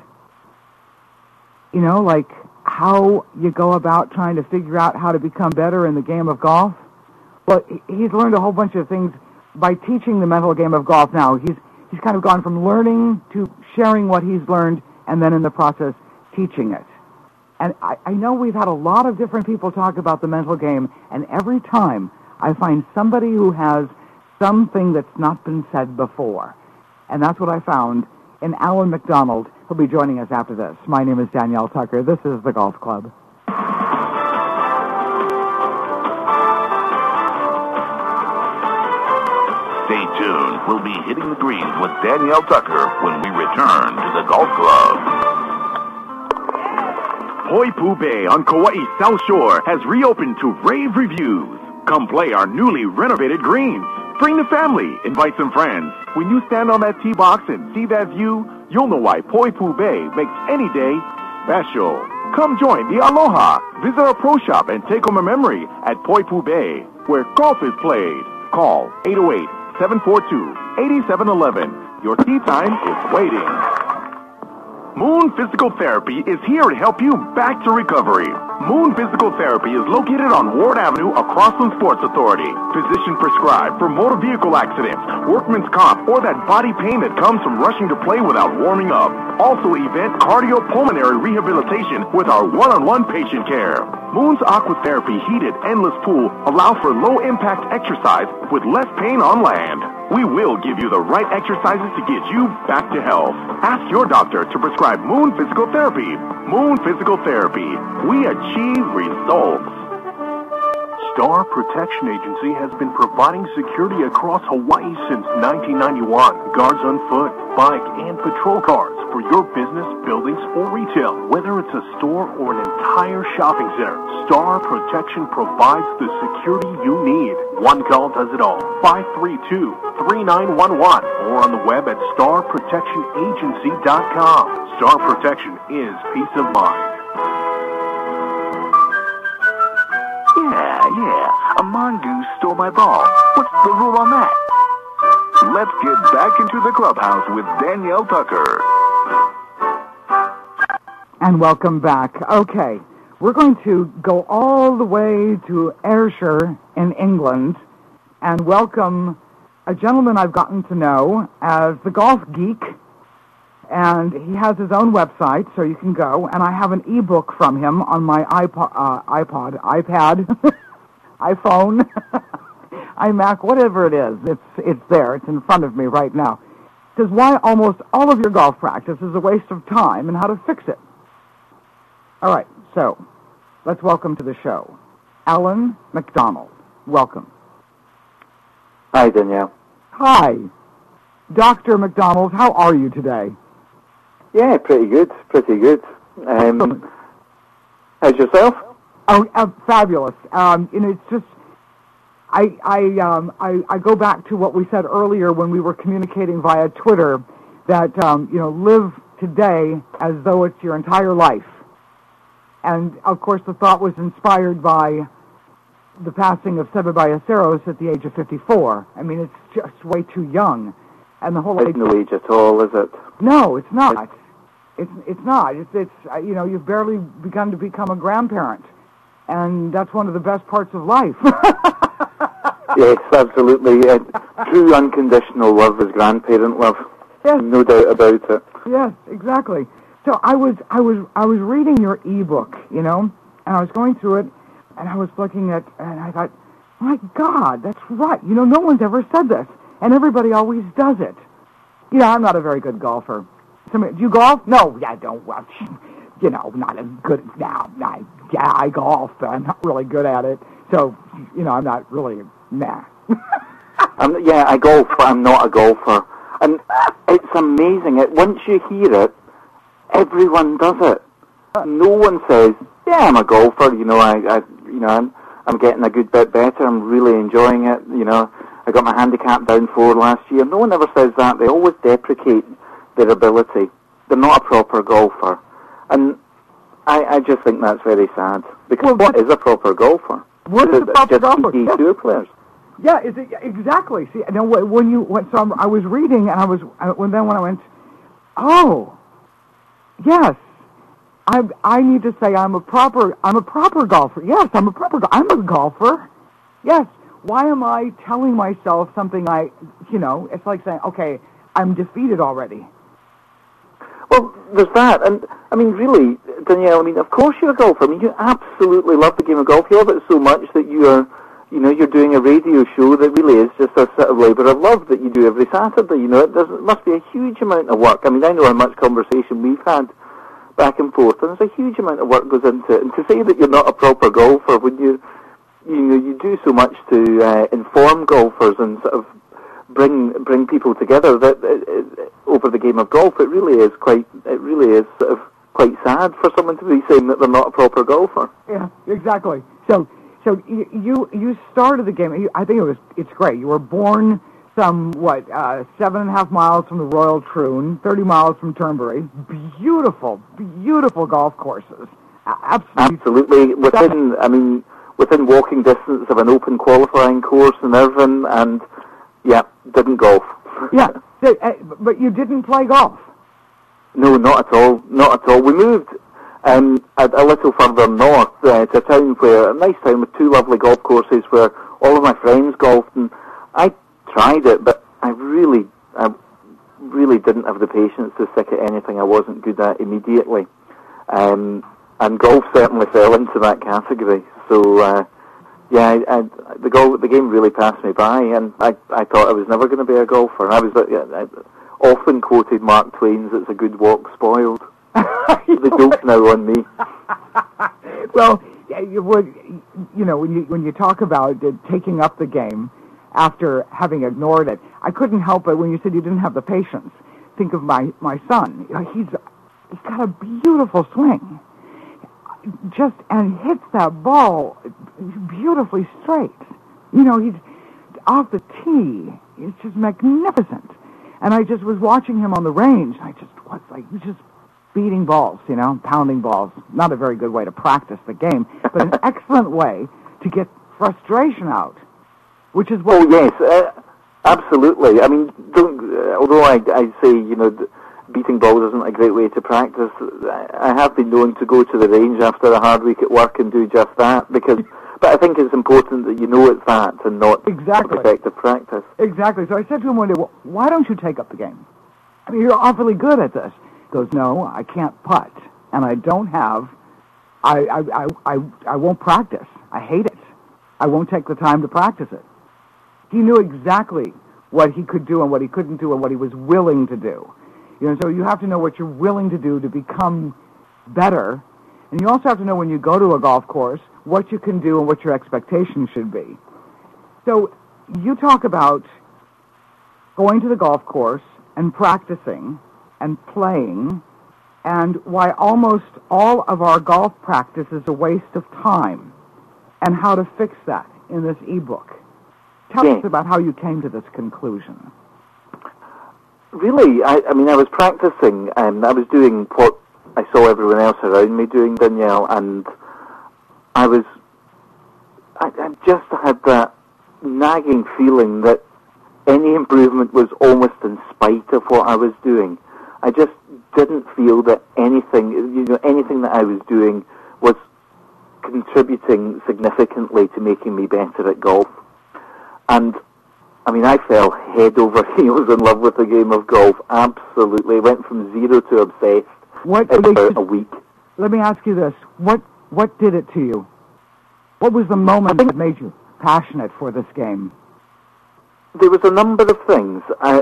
like how you go about trying to figure out how to become better in the game of golf. Well, he's learned a whole bunch of things by teaching the mental game of golf now. He's kind of gone from learning to sharing what he's learned and then in the process teaching it. And I know we've had a lot of different people talk about the mental game, and every time I find somebody who has something that's not been said before. And that's what I found in Alan McDonald. He'll be joining us after this. My name is Danielle Tucker. This is The Golf Club. Stay tuned. We'll be hitting the greens with Danielle Tucker when we return to the Golf Club. Poipu Bay on Kauai's South Shore has reopened to rave reviews. Come play our newly renovated greens. Bring the family. Invite some friends. When you stand on that tee box and see that view, you'll know why Poipu Bay makes any day special. Come join the Aloha. Visit our pro shop and take home a memory at Poipu Bay, where golf is played. Call 808-742-8711. Your tee time is waiting. Moon Physical Therapy is here to help you back to recovery. Moon Physical Therapy is located on Ward Avenue across from Sports Authority. Physician prescribed for motor vehicle accidents, workman's comp, or that body pain that comes from rushing to play without warming up. Also event cardiopulmonary rehabilitation with our one-on-one patient care. Moon's Aquatherapy heated endless pool allows for low-impact exercise with less pain on land. We will give you the right exercises to get you back to health. Ask your doctor to prescribe Moon Physical Therapy. Moon Physical Therapy. We achieve results. Star Protection Agency has been providing security across Hawaii since 1991. Guards on foot, bike, and patrol cars for your business, buildings, or retail. Whether it's a store or an entire shopping center, Star Protection provides the security you need. One call does it all. 532-3911 or on the web at starprotectionagency.com. Star Protection is peace of mind. Yeah, a mongoose stole my ball. What's the rule on that? Let's get back into the clubhouse with Danielle Tucker. And welcome back. Okay, we're going to go all the way to Ayrshire in England and welcome a gentleman I've gotten to know as the Golf Geek. And he has his own website, so you can go. And I have an ebook from him on my iPad, iPhone, iMac, whatever it is. It's there. It's in front of me right now. It says why almost all of your golf practice is a waste of time and how to fix it. All right, so let's welcome to the show Alan McDonald. Welcome. Hi, Danielle. Hi. Dr. McDonald, how are you today? Yeah, pretty good. How's yourself? Oh, fabulous. It's just, I go back to what we said earlier when we were communicating via Twitter, that, live today as though it's your entire life. And, of course, the thought was inspired by the passing of Seve Ballesteros at the age of 54. I mean, it's just way too young. And the whole It's no age at all, is it? No, it's not. It's not. It's you've barely begun to become a grandparent. And that's one of the best parts of life. Yes, absolutely. True unconditional love is grandparent love. Yes. No doubt about it. Yes, exactly. So I was reading your ebook, and I was going through it, and I was looking at, and I thought, my God, that's right. No one's ever said this, and everybody always does it. I'm not a very good golfer. Do you golf? No, I don't. Well, not as good now. I golf, but I'm not really good at it. So, I'm not really, nah. I golf, but I'm not a golfer. And it's amazing. Once you hear it, everyone does it. No one says, yeah, I'm a golfer. I'm getting a good bit better. I'm really enjoying it. I got my handicap down 4 last year. No one ever says that. They always deprecate their ability. They're not a proper golfer. And I just think that's very sad. Because what is a proper golfer? What is a proper golfer? Just tour players. Yeah, exactly. See, now I was reading, and when I went, oh, yes, I need to say I'm a proper golfer. Yes, I'm a golfer. Yes. Why am I telling myself something it's like saying, okay, I'm defeated already. Well, there's that. And, really, Danielle, of course you're a golfer. You absolutely love the game of golf. You love it so much that you're doing a radio show that really is just a sort of labour of love that you do every Saturday. It must be a huge amount of work. I know how much conversation we've had back and forth, and there's a huge amount of work goes into it. And to say that you're not a proper golfer when you do so much to inform golfers and sort of bring people together that over the game of golf. It really is sort of quite sad for someone to be saying that they're not a proper golfer. Yeah, exactly. So you started the game. I think it's great. You were born 7.5 miles from the Royal Troon, 30 miles from Turnberry. Beautiful, beautiful golf courses. Absolutely. Within walking distance of an open qualifying course in Irvine, and didn't golf. Yeah, but you didn't play golf? No, not at all. We moved a little further north to a town a nice town with 2 lovely golf courses where all of my friends golfed, and I tried it, but I really didn't have the patience to stick at anything I wasn't good at immediately. And golf certainly fell into that category. So, the game really passed me by, and I thought I was never going to be a golfer. I often quoted Mark Twain's "It's a good walk spoiled." The joke's now on me. Well, when you talk about taking up the game after having ignored it, I couldn't help it when you said you didn't have the patience. Think of my son. He's got a beautiful swing. And hits that ball beautifully straight. He's off the tee. It's just magnificent. And I just was watching him on the range. I just was like, he's just beating balls, pounding balls. Not a very good way to practice the game, but an excellent way to get frustration out, which is what... Oh, yes, absolutely. I mean, although I say, beating balls isn't a great way to practice, I have been known to go to the range after a hard week at work and do just that, but I think it's important that you know it's that and not effective practice. Exactly. So I said to him one day, well, why don't you take up the game? I mean, you're awfully good at this. He goes, no, I can't putt, and I don't have, I won't practice. I hate it. I won't take the time to practice it. He knew exactly what he could do and what he couldn't do and what he was willing to do. So you have to know what you're willing to do to become better. And you also have to know when you go to a golf course what you can do and what your expectations should be. So you talk about going to the golf course and practicing and playing and why almost all of our golf practice is a waste of time and how to fix that in this ebook. Tell us about how you came to this conclusion. Really, I was practicing, and I was doing what I saw everyone else around me doing, Danielle, and I just had that nagging feeling that any improvement was almost in spite of what I was doing. I just didn't feel that anything that I was doing was contributing significantly to making me better at golf. And I fell head over heels in love with the game of golf. Absolutely. Went from zero to obsessed in about a week. Let me ask you this. What did it to you? What was the moment that made you passionate for this game? There was a number of things.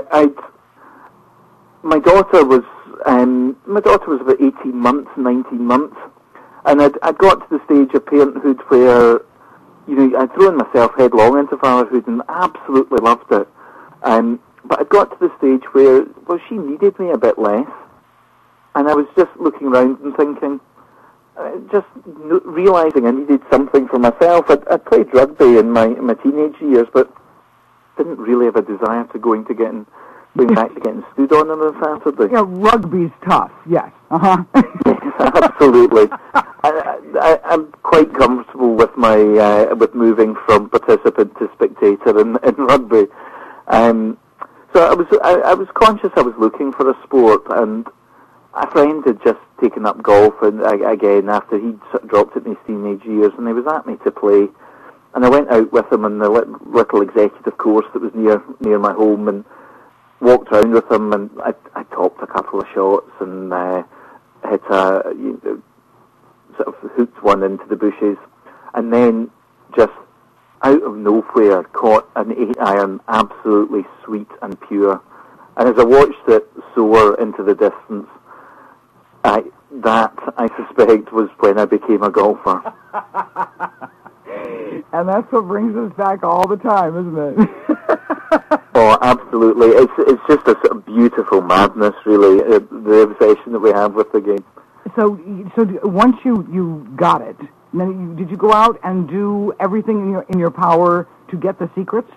My daughter was about 18 months, 19 months, and I'd got to the stage of parenthood where I'd thrown myself headlong into fatherhood and absolutely loved it. But I got to the stage where, she needed me a bit less. And I was just looking around and thinking, just realising I needed something for myself. I played rugby in my teenage years, but didn't really have a desire to going back to getting stood on a Saturday. Yeah, rugby's tough, yes. Yes, absolutely. I'm quite comfortable with with moving from participant to spectator in rugby. So I was conscious I was looking for a sport, and a friend had just taken up golf, and again after he'd dropped it in his teenage years, and he was at me to play, and I went out with him on the little executive course that was near my home, and walked around with him, and I topped a couple of shots and hit sort of hooked one into the bushes, and then just out of nowhere caught an 8-iron absolutely sweet and pure. And as I watched it soar into the distance, that, I suspect, was when I became a golfer. And that's what brings us back all the time, isn't it? Oh, absolutely. It's just a sort of beautiful madness, really, the obsession that we have with the game. So once you got it, then did you go out and do everything in your power to get the secrets?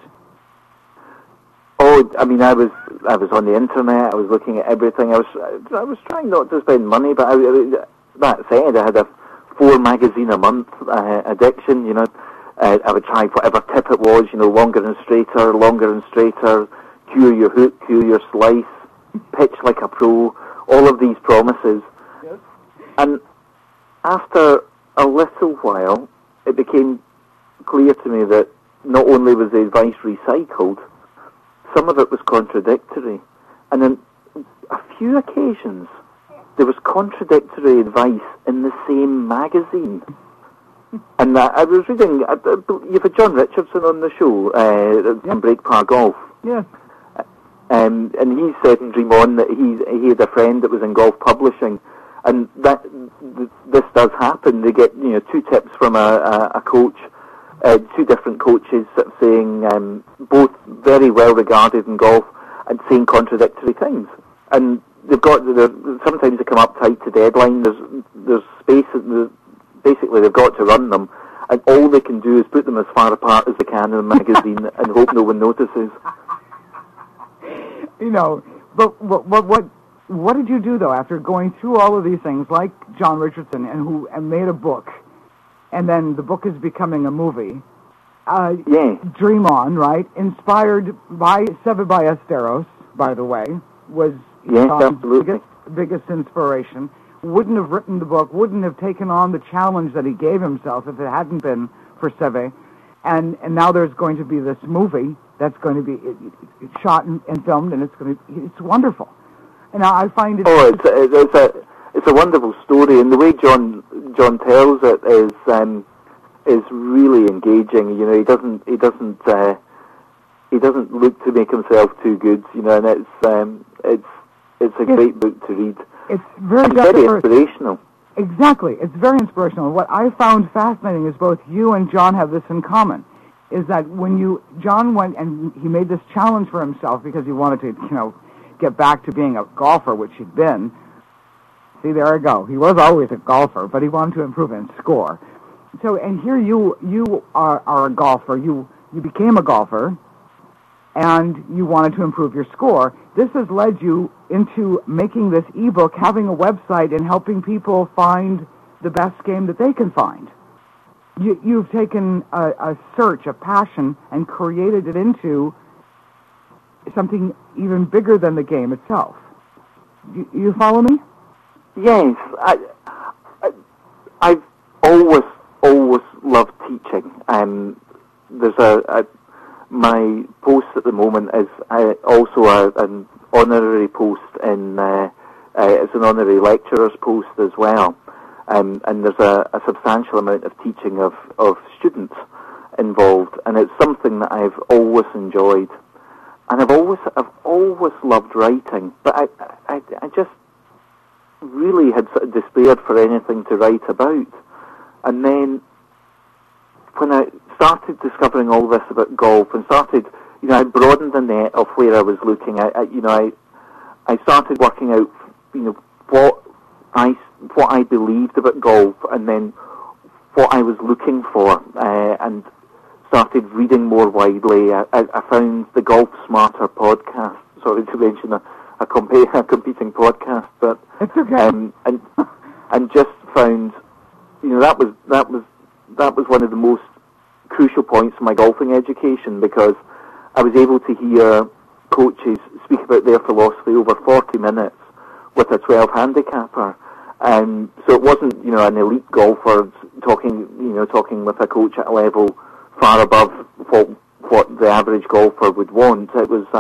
Oh, I was on the internet. I was looking at everything. I was trying not to spend money, but that said, I had a 4 magazine a month addiction. I would try whatever tip it was. Longer and straighter. Cure your hook, cure your slice, pitch like a pro. All of these promises. Yes. And after a little while, it became clear to me that not only was the advice recycled, some of it was contradictory. And on a few occasions, there was contradictory advice in the same magazine. And I was reading, you've had John Richardson on the show, from Breakpar Golf. Yes. And he said in Dream On that he had a friend that was in golf publishing, And this does happen. They get 2 tips from a coach, 2 different coaches saying both very well regarded in golf and saying contradictory things. And sometimes they come up tight to deadline. There's space. Basically, they've got to run them, and all they can do is put them as far apart as they can in a magazine and hope no one notices. But what did you do though after going through all of these things, like John Richardson, and made a book, and then the book is becoming a movie? Yes. Dream On, right? Inspired by Seve Ballesteros, by the way, was absolutely biggest inspiration. Wouldn't have written the book, wouldn't have taken on the challenge that he gave himself if it hadn't been for Seve. And now there's going to be this movie that's going to be shot and filmed, and it's wonderful. And I find it. It's a wonderful story, and the way John tells it is really engaging. He doesn't look to make himself too good. And it's a great book to read. It's very inspirational. Exactly. It's very inspirational. What I found fascinating is both you and John have this in common, is that when John went and he made this challenge for himself because he wanted to, get back to being a golfer, which he'd been. See, there I go. He was always a golfer, but he wanted to improve and score. So, and here you are a golfer. You became a golfer, and you wanted to improve your score. This has led you into making this ebook, having a website, and helping people find the best game that they can find. You've taken a search, a passion, and created it into something even bigger than the game itself. You follow me? Yes. I've always loved teaching. There's my post at the moment is also an honorary post it's an honorary lecturer's post as well. And there's a substantial amount of teaching of students involved, and it's something that I've always enjoyed. And I've always loved writing, but I just really had sort of despaired for anything to write about. And then when I started discovering all this about golf and started, I broadened the net of where I was looking. I started working out, what I believed about golf, and then what I was looking for, and started reading more widely. I found the Golf Smarter podcast. Sorry to mention a competing podcast, but it's okay. And just found, that was one of the most crucial points in my golfing education, because I was able to hear coaches speak about their philosophy over 40 minutes with a 12 handicapper. So it wasn't, an elite golfer talking with a coach at a level far above what the average golfer would want. It was,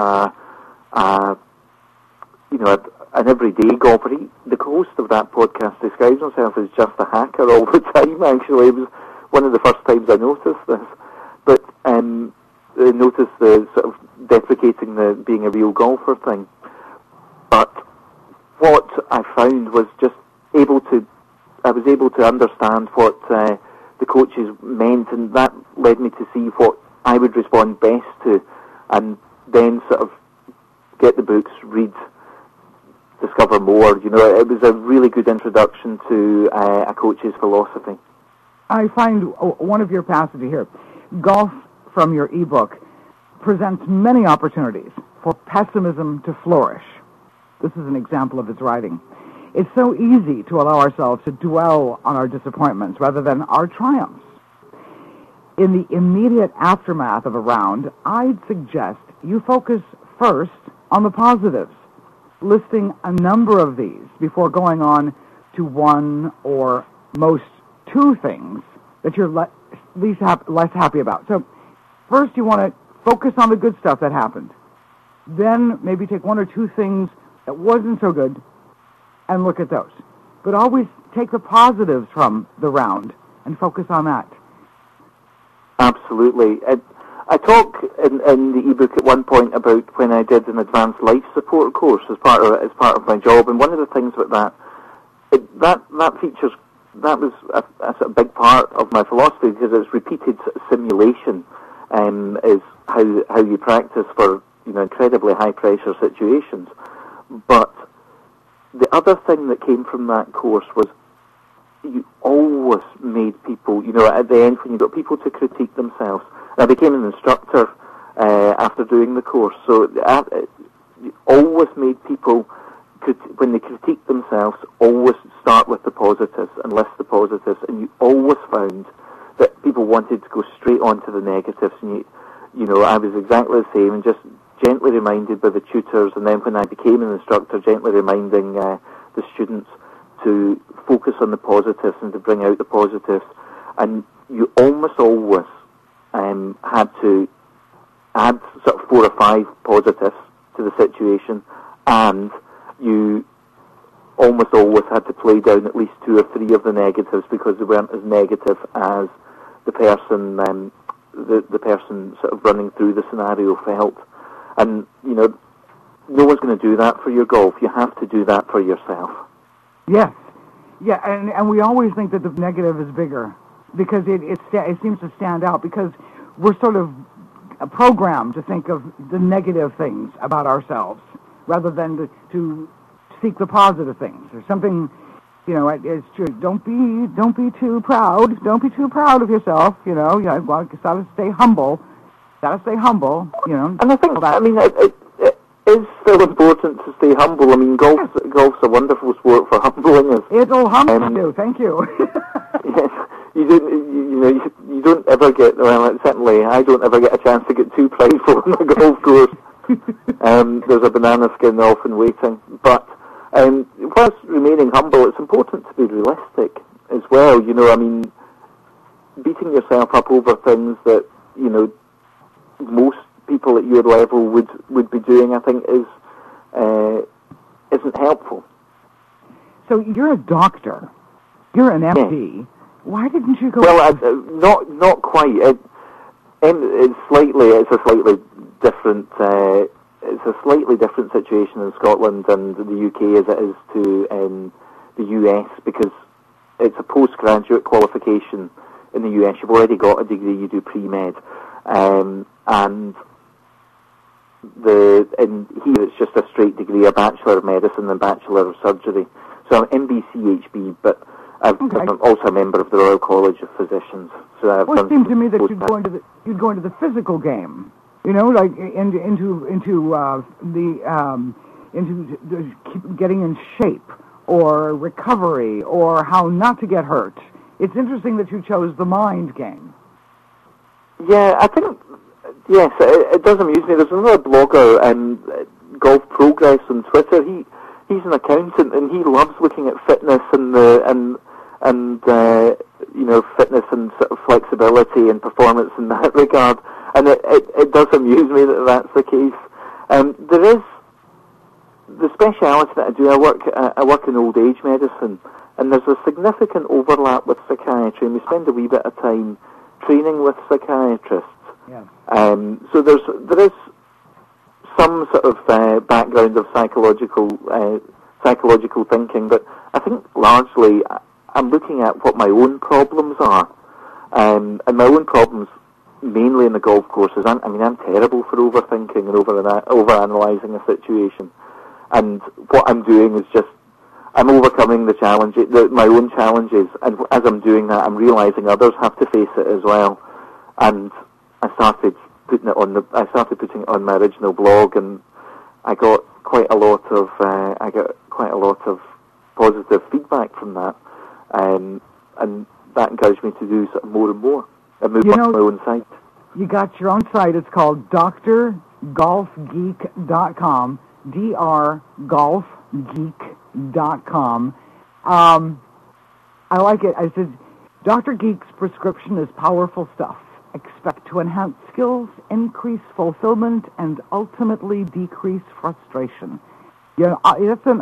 an everyday golfer. The host of that podcast describes himself as just a hacker all the time, actually. It was one of the first times I noticed this. But I noticed the sort of deprecating the being a real golfer thing. But what I found was I was able to understand what the coaches meant, and that led me to see what I would respond best to, and then sort of get the books, read, discover more. It was a really good introduction to a coach's philosophy. I find one of your passages here, golf from your ebook, presents many opportunities for pessimism to flourish. This is an example of his writing. It's so easy to allow ourselves to dwell on our disappointments rather than our triumphs. In the immediate aftermath of a round, I'd suggest you focus first on the positives, listing a number of these before going on to one or most two things that you're less happy about. So first you want to focus on the good stuff that happened. Then maybe take one or two things that wasn't so good and look at those. But always take the positives from the round and focus on that. Absolutely. I talk in the ebook at one point about when I did an advanced life support course as part of my job, and one of the things about that that features. That was a sort of big part of my philosophy, because it's repeated simulation is how you practice for incredibly high pressure situations. But the other thing that came from that course was you always made people, at the end when you got people to critique themselves. I became an instructor after doing the course, so you always made people, when they critique themselves, always start with the positives and list the positives, and you always found that people wanted to go straight on to the negatives, and I was exactly the same, and just gently reminded by the tutors, and then when I became an instructor, gently reminding the students to focus on the positives and to bring out the positives. And you almost always had to add sort of 4 or 5 positives to the situation, and you almost always had to play down at least 2 or 3 of the negatives, because they weren't as negative as the person the person sort of running through the scenario felt. And no one's going to do that for your golf. You have to do that for yourself. Yes. Yeah, and we always think that the negative is bigger, because it seems to stand out, because we're sort of programmed to think of the negative things about ourselves rather than to seek the positive things. There's something, it's true. Don't be too proud. Don't be too proud of yourself. You gotta stay humble. And I think it is still important to stay humble. I mean, golf's a wonderful sport for humbling us. It'll humble you. Thank you. Yes, you don't ever get. Well, certainly, I don't ever get a chance to get too prideful on the golf course. There's a banana skin often waiting, but whilst remaining humble, it's important to be realistic as well. Beating yourself up over things that most people at your level would be doing, I think, isn't helpful. So you're a doctor. You're an MD. Yeah. Why didn't you go? Well, not quite. It's a slightly different situation in Scotland and the UK as it is to the US, because it's a postgraduate qualification in the US. You've already got a degree. You do pre-med. And here it's just a straight degree, a Bachelor of Medicine and Bachelor of Surgery. So I'm MBCHB, but I'm also a member of the Royal College of Physicians. So it seemed to me that you'd go into the physical game, like into getting in shape or recovery or how not to get hurt. It's interesting that you chose the mind game. Yeah, I think, yes, it does amuse me. There's another blogger, Golf Progress on Twitter. He's an accountant, and he loves looking at fitness and fitness and sort of flexibility and performance in that regard. And it does amuse me that that's the case. There is the speciality that I do. I work in old age medicine, and there's a significant overlap with psychiatry, and we spend a wee bit of time training with psychiatrists. Yeah. So there is some sort of background of psychological thinking, but I think largely I'm looking at what my own problems are, and my own problems mainly in the golf courses. I'm terrible for overthinking and overanalyzing a situation, and what I'm doing is just I'm overcoming the challenges, my own challenges, and as I'm doing that, I'm realizing others have to face it as well. And I started putting it on my original blog, and I got quite a lot of positive feedback from that, and that encouraged me to do sort of more and more. I moved on to my own site. You got your own site. It's called drgolfgeek.com. drgolfgeek.com. I like it. I said, Dr. Geek's prescription is powerful stuff. Expect to enhance skills, increase fulfillment, and ultimately decrease frustration. That's an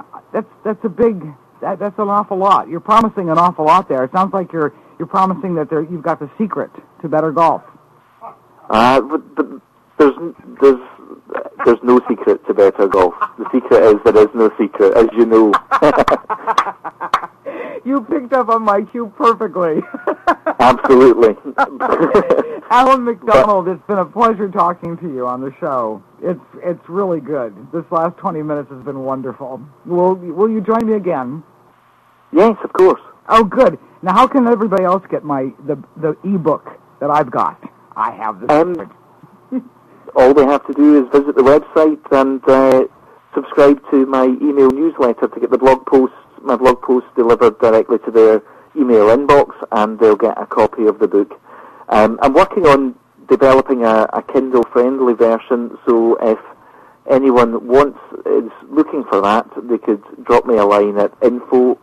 awful lot. You're promising an awful lot there. It sounds like you're promising that you've got the secret to better golf. But there's no secret to better golf. The secret is there is no secret, as you know. You picked up on my cue perfectly. Absolutely. Alan McDonald, it's been a pleasure talking to you on the show. It's really good. This last 20 minutes has been wonderful. Will you join me again? Yes, of course. Oh, good. Now, how can everybody else get the e-book that I've got? I have this. All they have to do is visit the website and subscribe to my email newsletter to get my blog posts delivered directly to their email inbox, and they'll get a copy of the book. I'm working on developing a Kindle-friendly version, so if anyone is looking for that, they could drop me a line at info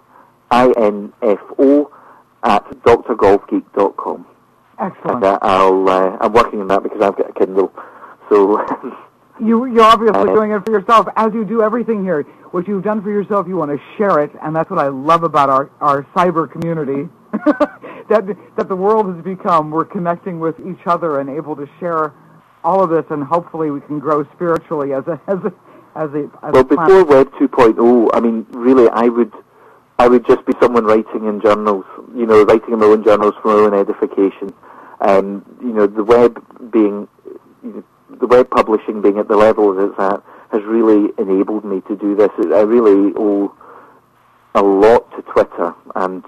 at drgolfgeek.com. Excellent. And I'm working on that because I've got a Kindle. So you're obviously doing it for yourself, as you do everything here. What you've done for yourself, you want to share it, and that's what I love about our cyber community. that the world has become. We're connecting with each other and able to share all of this, and hopefully we can grow spiritually as a well, before Web 2.0, I mean, really, I would just be someone writing in journals, writing in my own journals for my own edification. The web publishing being at the level that it's at has really enabled me to do this. I really owe a lot to Twitter and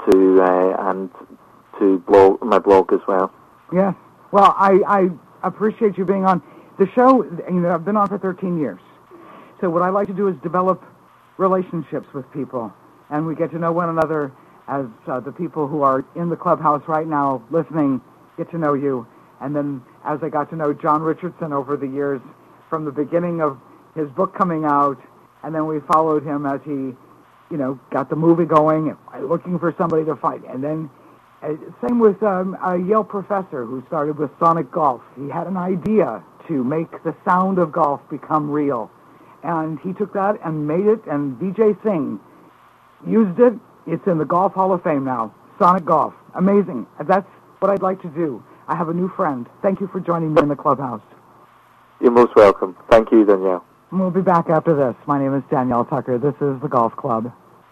to my blog as well. Yes. Well, I appreciate you being on the show. I've been on for 13 years. So what I like to do is develop relationships with people, and we get to know one another as the people who are in the clubhouse right now listening get to know you. And then as I got to know John Richardson over the years, from the beginning of his book coming out, and then we followed him as he, got the movie going, looking for somebody to fight. And then same with a Yale professor who started with Sonic Golf. He had an idea to make the sound of golf become real. And he took that and made it, and Vijay Singh used it. It's in the Golf Hall of Fame now. Sonic Golf. Amazing. That's what I'd like to do. I have a new friend. Thank you for joining me in the clubhouse. You're most welcome. Thank you, Danielle. We'll be back after this. My name is Danielle Tucker. This is the Golf Club.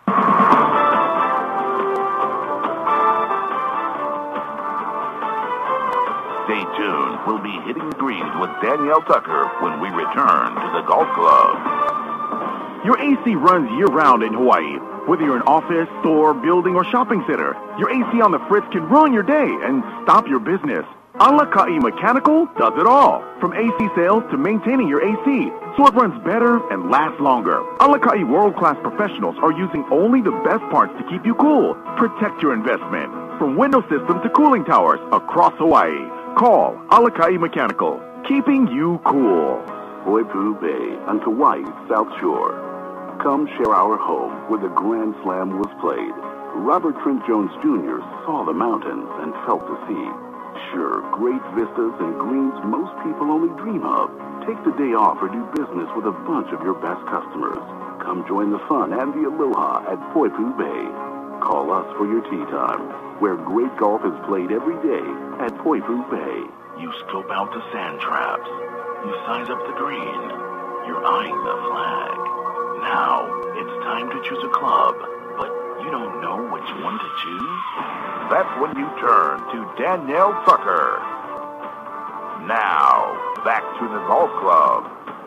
Stay tuned. We'll be hitting the greens with Danielle Tucker when we return to the Golf Club. Your AC runs year-round in Hawaii. Whether you're an office, store, building, or shopping center, your AC on the fritz can ruin your day and stop your business. Alakai Mechanical does it all. From AC sales to maintaining your AC, so it runs better and lasts longer. Alakai world-class professionals are using only the best parts to keep you cool. Protect your investment. From window system to cooling towers across Hawaii. Call Alakai Mechanical, keeping you cool. Poipu Bay on Kauai's South Shore. Come share our home where the Grand Slam was played. Robert Trent Jones Jr. saw the mountains and felt the sea. Sure, great vistas and greens most people only dream of. Take the day off or do business with a bunch of your best customers. Come join the fun and the aloha at Poipu Bay. Call us for your tea time, where great golf is played every day at Poipu Bay. You scope out the sand traps. You size up the green. You're eyeing the flag. Now, it's time to choose a club, but you don't know which one to choose? That's when you turn to Danielle Tucker. Now, back to the Golf Club.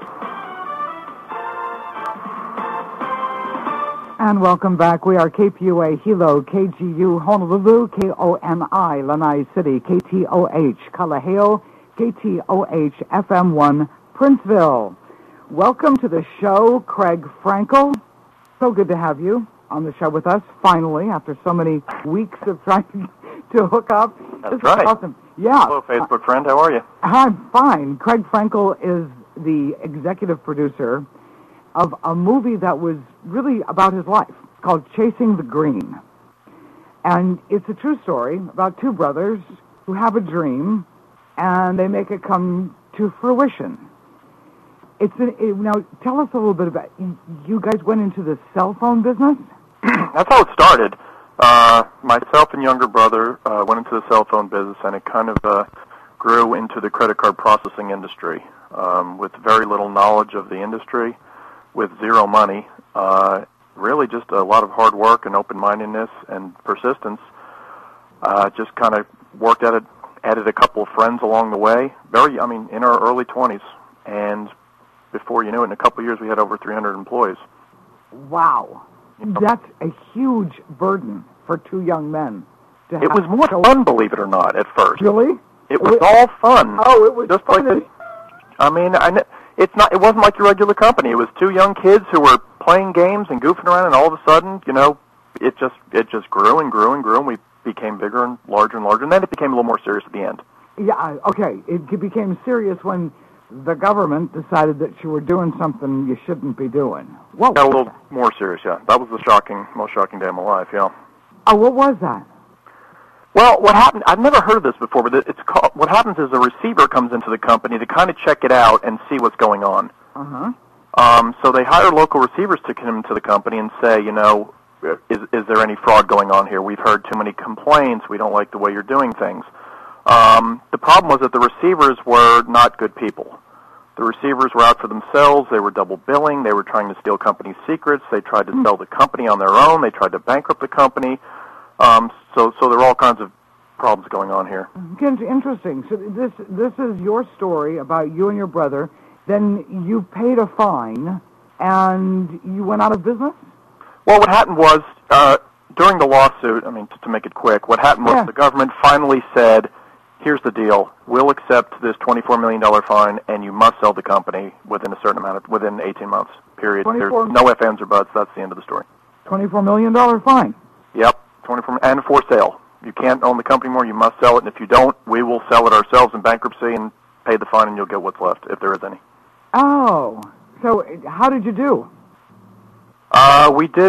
And welcome back. We are KPUA Hilo, KGU Honolulu, KONI Lanai City, KTOH Kalaheo, KTOH FM1 Princeville. Welcome to the show, Craig Frankel. So good to have you on the show with us, finally, after so many weeks of trying to hook up. That's right. Awesome. Yeah. Hello, Facebook friend. How are you? I'm fine. Craig Frankel is the executive producer of a movie that was really about his life called Chasing the Green. And it's a true story about two brothers who have a dream, and they make it come to fruition. Now, tell us a little bit about, you guys went into the cell phone business? That's how it started. Myself and younger brother went into the cell phone business, and it kind of grew into the credit card processing industry. With very little knowledge of the industry, with zero money, really just a lot of hard work and open-mindedness and persistence. Just kind of worked at it, added a couple of friends along the way. In our early 20s. And before you knew it, in a couple of years, we had over 300 employees. Wow. That's a huge burden for two young men. It was more fun, believe it or not, at first. Really? It was all fun. Oh, it was just fun. It wasn't like your regular company. It was two young kids who were playing games and goofing around, and all of a sudden, it just grew and grew and grew, and we became bigger and larger, and then it became a little more serious at the end. Yeah, okay. It became serious when the government decided that you were doing something you shouldn't be doing. What got a little more serious, yeah. That was the most shocking day of my life, yeah. Oh, what was that? Well, what happened, I've never heard of this before, but what happens is a receiver comes into the company to kind of check it out and see what's going on. Uh-huh. So they hire local receivers to come into the company and say, is there any fraud going on here? We've heard too many complaints. We don't like the way you're doing things. The problem was that the receivers were not good people. The receivers were out for themselves. They were double billing. They were trying to steal company secrets. They tried to sell the company on their own. They tried to bankrupt the company. So there are all kinds of problems going on here. Interesting. So this is your story about you and your brother. Then you paid a fine, and you went out of business? Well, what happened was, during the lawsuit, to make it quick, what happened was the government finally said, here's the deal. We'll accept this $24 million fine, and you must sell the company within a certain within 18 months, period. There's no ifs, ands, or buts. That's the end of the story. $24 million fine? Yep, 24, and for sale. You can't own the company more. You must sell it, and if you don't, we will sell it ourselves in bankruptcy and pay the fine, and you'll get what's left, if there is any. Oh, so how did you do? We did,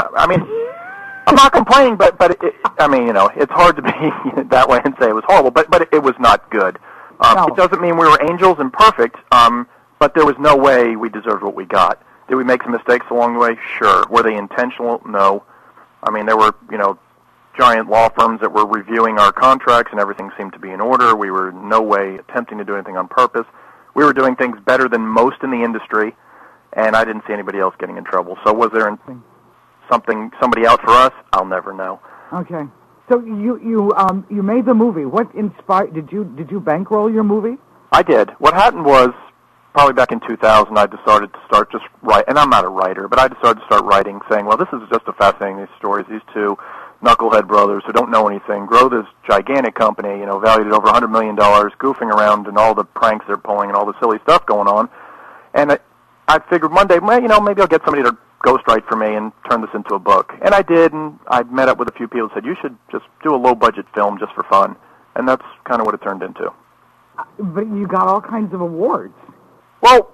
I'm not complaining, but it's hard to be that way and say it was horrible, but it was not good. No. It doesn't mean we were angels and perfect, but there was no way we deserved what we got. Did we make some mistakes along the way? Sure. Were they intentional? No. There were, giant law firms that were reviewing our contracts, and everything seemed to be in order. We were in no way attempting to do anything on purpose. We were doing things better than most in the industry, and I didn't see anybody else getting in trouble. So was there somebody out for us? I'll never know. Okay. So you made the movie. What inspired? Did you bankroll your movie? I did. What happened was, probably back in 2000, I decided to start just write, and I'm not a writer, but I decided to start writing, saying, well, this is just a fascinating, these stories. These two knucklehead brothers who don't know anything grow this gigantic company, valued at over $100 million, goofing around and all the pranks they're pulling and all the silly stuff going on. And I figured one day, maybe I'll get somebody to ghostwrite for me and turn this into a book. And I did, and I met up with a few people and said, you should just do a low-budget film just for fun. And that's kind of what it turned into. But you got all kinds of awards. Well,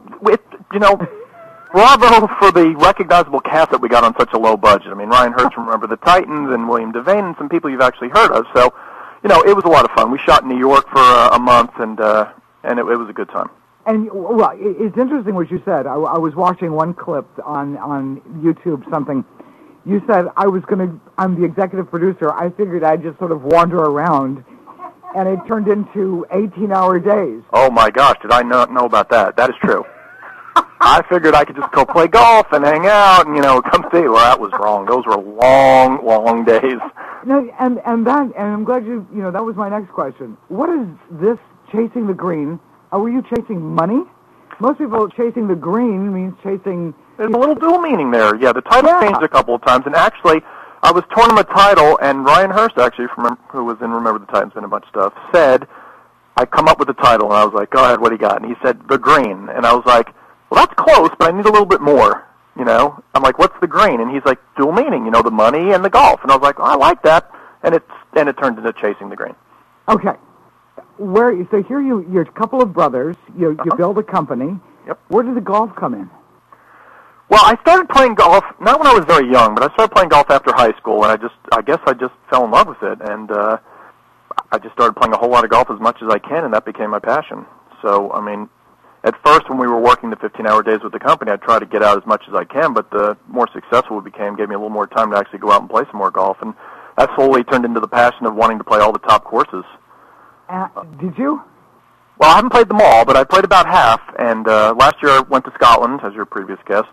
bravo for the recognizable cast that we got on such a low budget. Ryan Hurst from Remember the Titans and William Devane and some people you've actually heard of. So, it was a lot of fun. We shot in New York for a month, and it was a good time. And, well, it's interesting what you said. I was watching one clip on YouTube, something. You said, I'm the executive producer. I figured I'd just sort of wander around, and it turned into 18-hour days. Oh, my gosh, did I not know about that? That is true. I figured I could just go play golf and hang out and, come see. Well, that was wrong. Those were long, long days. No, and I'm glad that was my next question. What is this chasing the green? Were you chasing money? Most people chasing the green means chasing... There's a little dual meaning there. Yeah, the title changed a couple of times, and actually, I was torn on the title, and Ryan Hurst, actually, who was in Remember the Titans and a bunch of stuff, said, I come up with the title, and I was like, go ahead, what do you got? And he said, The Green. And I was like, well, that's close, but I need a little bit more, I'm like, what's the green? And he's like, dual meaning, the money and the golf. And I was like, I like that. And it turned into Chasing the Green. Okay. So here you're a couple of brothers. You build a company. Yep. Where did the golf come in? Well, I started playing golf, not when I was very young, but I started playing golf after high school, and I guess I just fell in love with it, and I just started playing a whole lot of golf as much as I can, and that became my passion. So, at first when we were working the 15-hour days with the company, I'd try to get out as much as I can, but the more successful it became gave me a little more time to actually go out and play some more golf, and that slowly turned into the passion of wanting to play all the top courses. Did you? Well, I haven't played them all, but I played about half, and last year I went to Scotland, as your previous guest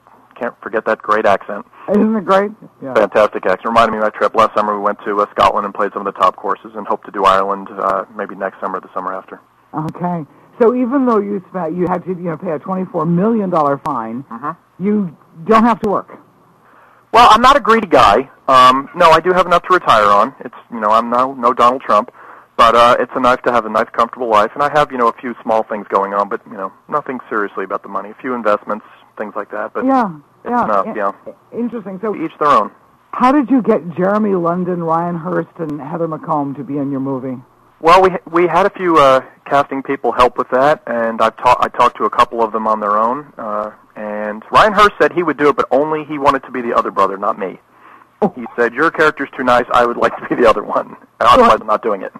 can't forget that great accent. Isn't it great? Yeah. Fantastic accent. Reminded me of my trip last summer. We went to Scotland and played some of the top courses, and hope to do Ireland maybe next summer or the summer after. Okay. So even though you had to pay a $24 million fine, you don't have to work. Well, I'm not a greedy guy. No, I do have enough to retire on. It's I'm no Donald Trump, but it's nice to have a nice, comfortable life, and I have a few small things going on, but nothing seriously about the money. A few investments, things like that. But enough, Interesting. So each their own. How did you get Jeremy London, Ryan Hurst, and Heather McComb to be in your movie? Well, we had a few casting people help with that, and I talked to a couple of them on their own. And Ryan Hurst said he would do it, but only he wanted to be the other brother, not me. Oh. He said, "Your character's too nice. I would like to be the other one." And otherwise, I'm not doing it.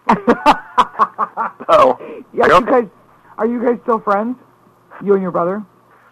So, are you guys still friends? You and your brother?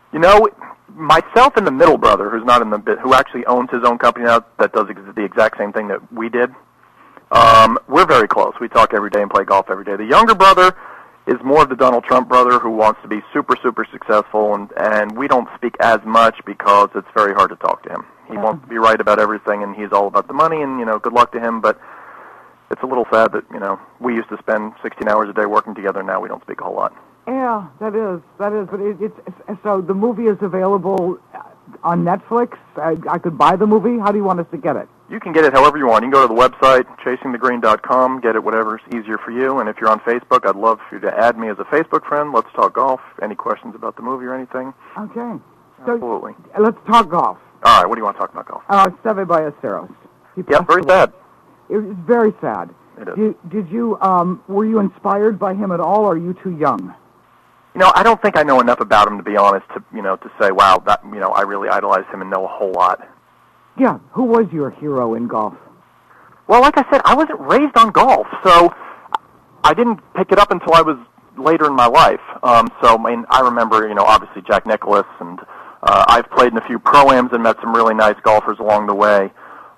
Myself and the middle brother, who's not in the bit, who actually owns his own company now that does the exact same thing that we did. We're very close. We talk every day and play golf every day. The younger brother is more of the Donald Trump brother who wants to be super, super successful, and we don't speak as much because it's very hard to talk to him. He wants to be right about everything, and he's all about the money, and, good luck to him, but it's a little sad that, we used to spend 16 hours a day working together, and now we don't speak a whole lot. Yeah, that is, but it's so the movie is available on Netflix. I could buy the movie. How do you want us to get it? You can get it however you want. You can go to the website, chasingthegreen.com, get it whatever's easier for you. And if you're on Facebook, I'd love for you to add me as a Facebook friend. Let's talk golf. Any questions about the movie or anything? Okay. Absolutely. So, let's talk golf. All right, what do you want to talk about golf? Seve Ballesteros. Yeah, very sad. It was very sad. It is. Did you, were you inspired by him at all, or are you too young? I don't think I know enough about him, to be honest, to say, wow, that, I really idolize him and know a whole lot. Yeah, who was your hero in golf? Well, like I said, I wasn't raised on golf, so I didn't pick it up until I was later in my life. I remember, obviously Jack Nicklaus, and I've played in a few pro-ams and met some really nice golfers along the way.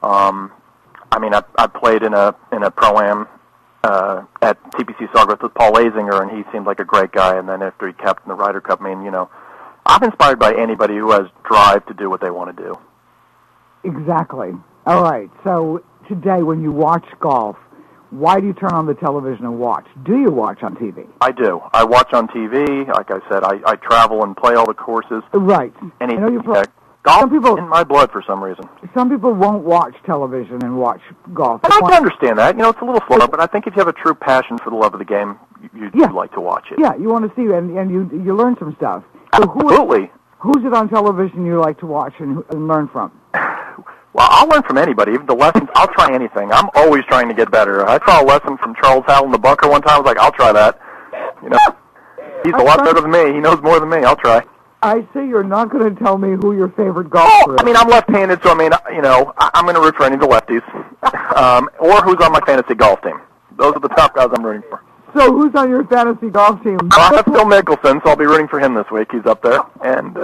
I played in a pro-am at TPC Sawgrass with Paul Azinger, and he seemed like a great guy, and then after he captained the Ryder Cup, I'm inspired by anybody who has drive to do what they want to do. Exactly. All right. So today, when you watch golf, why do you turn on the television and watch? Do you watch on TV? I do. I watch on TV. Like I said, I travel and play all the courses. Right. I know you play. Golf is in my blood for some reason. Some people won't watch television and watch golf. And I can understand that. It's a little slow, but I think if you have a true passion for the love of the game, you'd like to watch it. Yeah, you want to see and you learn some stuff. So Absolutely. Who's it on television you like to watch and learn from? Well, I'll learn from anybody. Even the lessons, I'll try anything. I'm always trying to get better. I saw a lesson from Charles Howell in the bunker one time. I was like, I'll try that. He's a lot better than me. He knows more than me. I'll try. I say you're not going to tell me who your favorite golfer is. I'm left-handed, so I'm going to root for any of the lefties. Or who's on my fantasy golf team. Those are the top guys I'm rooting for. So who's on your fantasy golf team? I have Phil Mickelson, so I'll be rooting for him this week. He's up there. And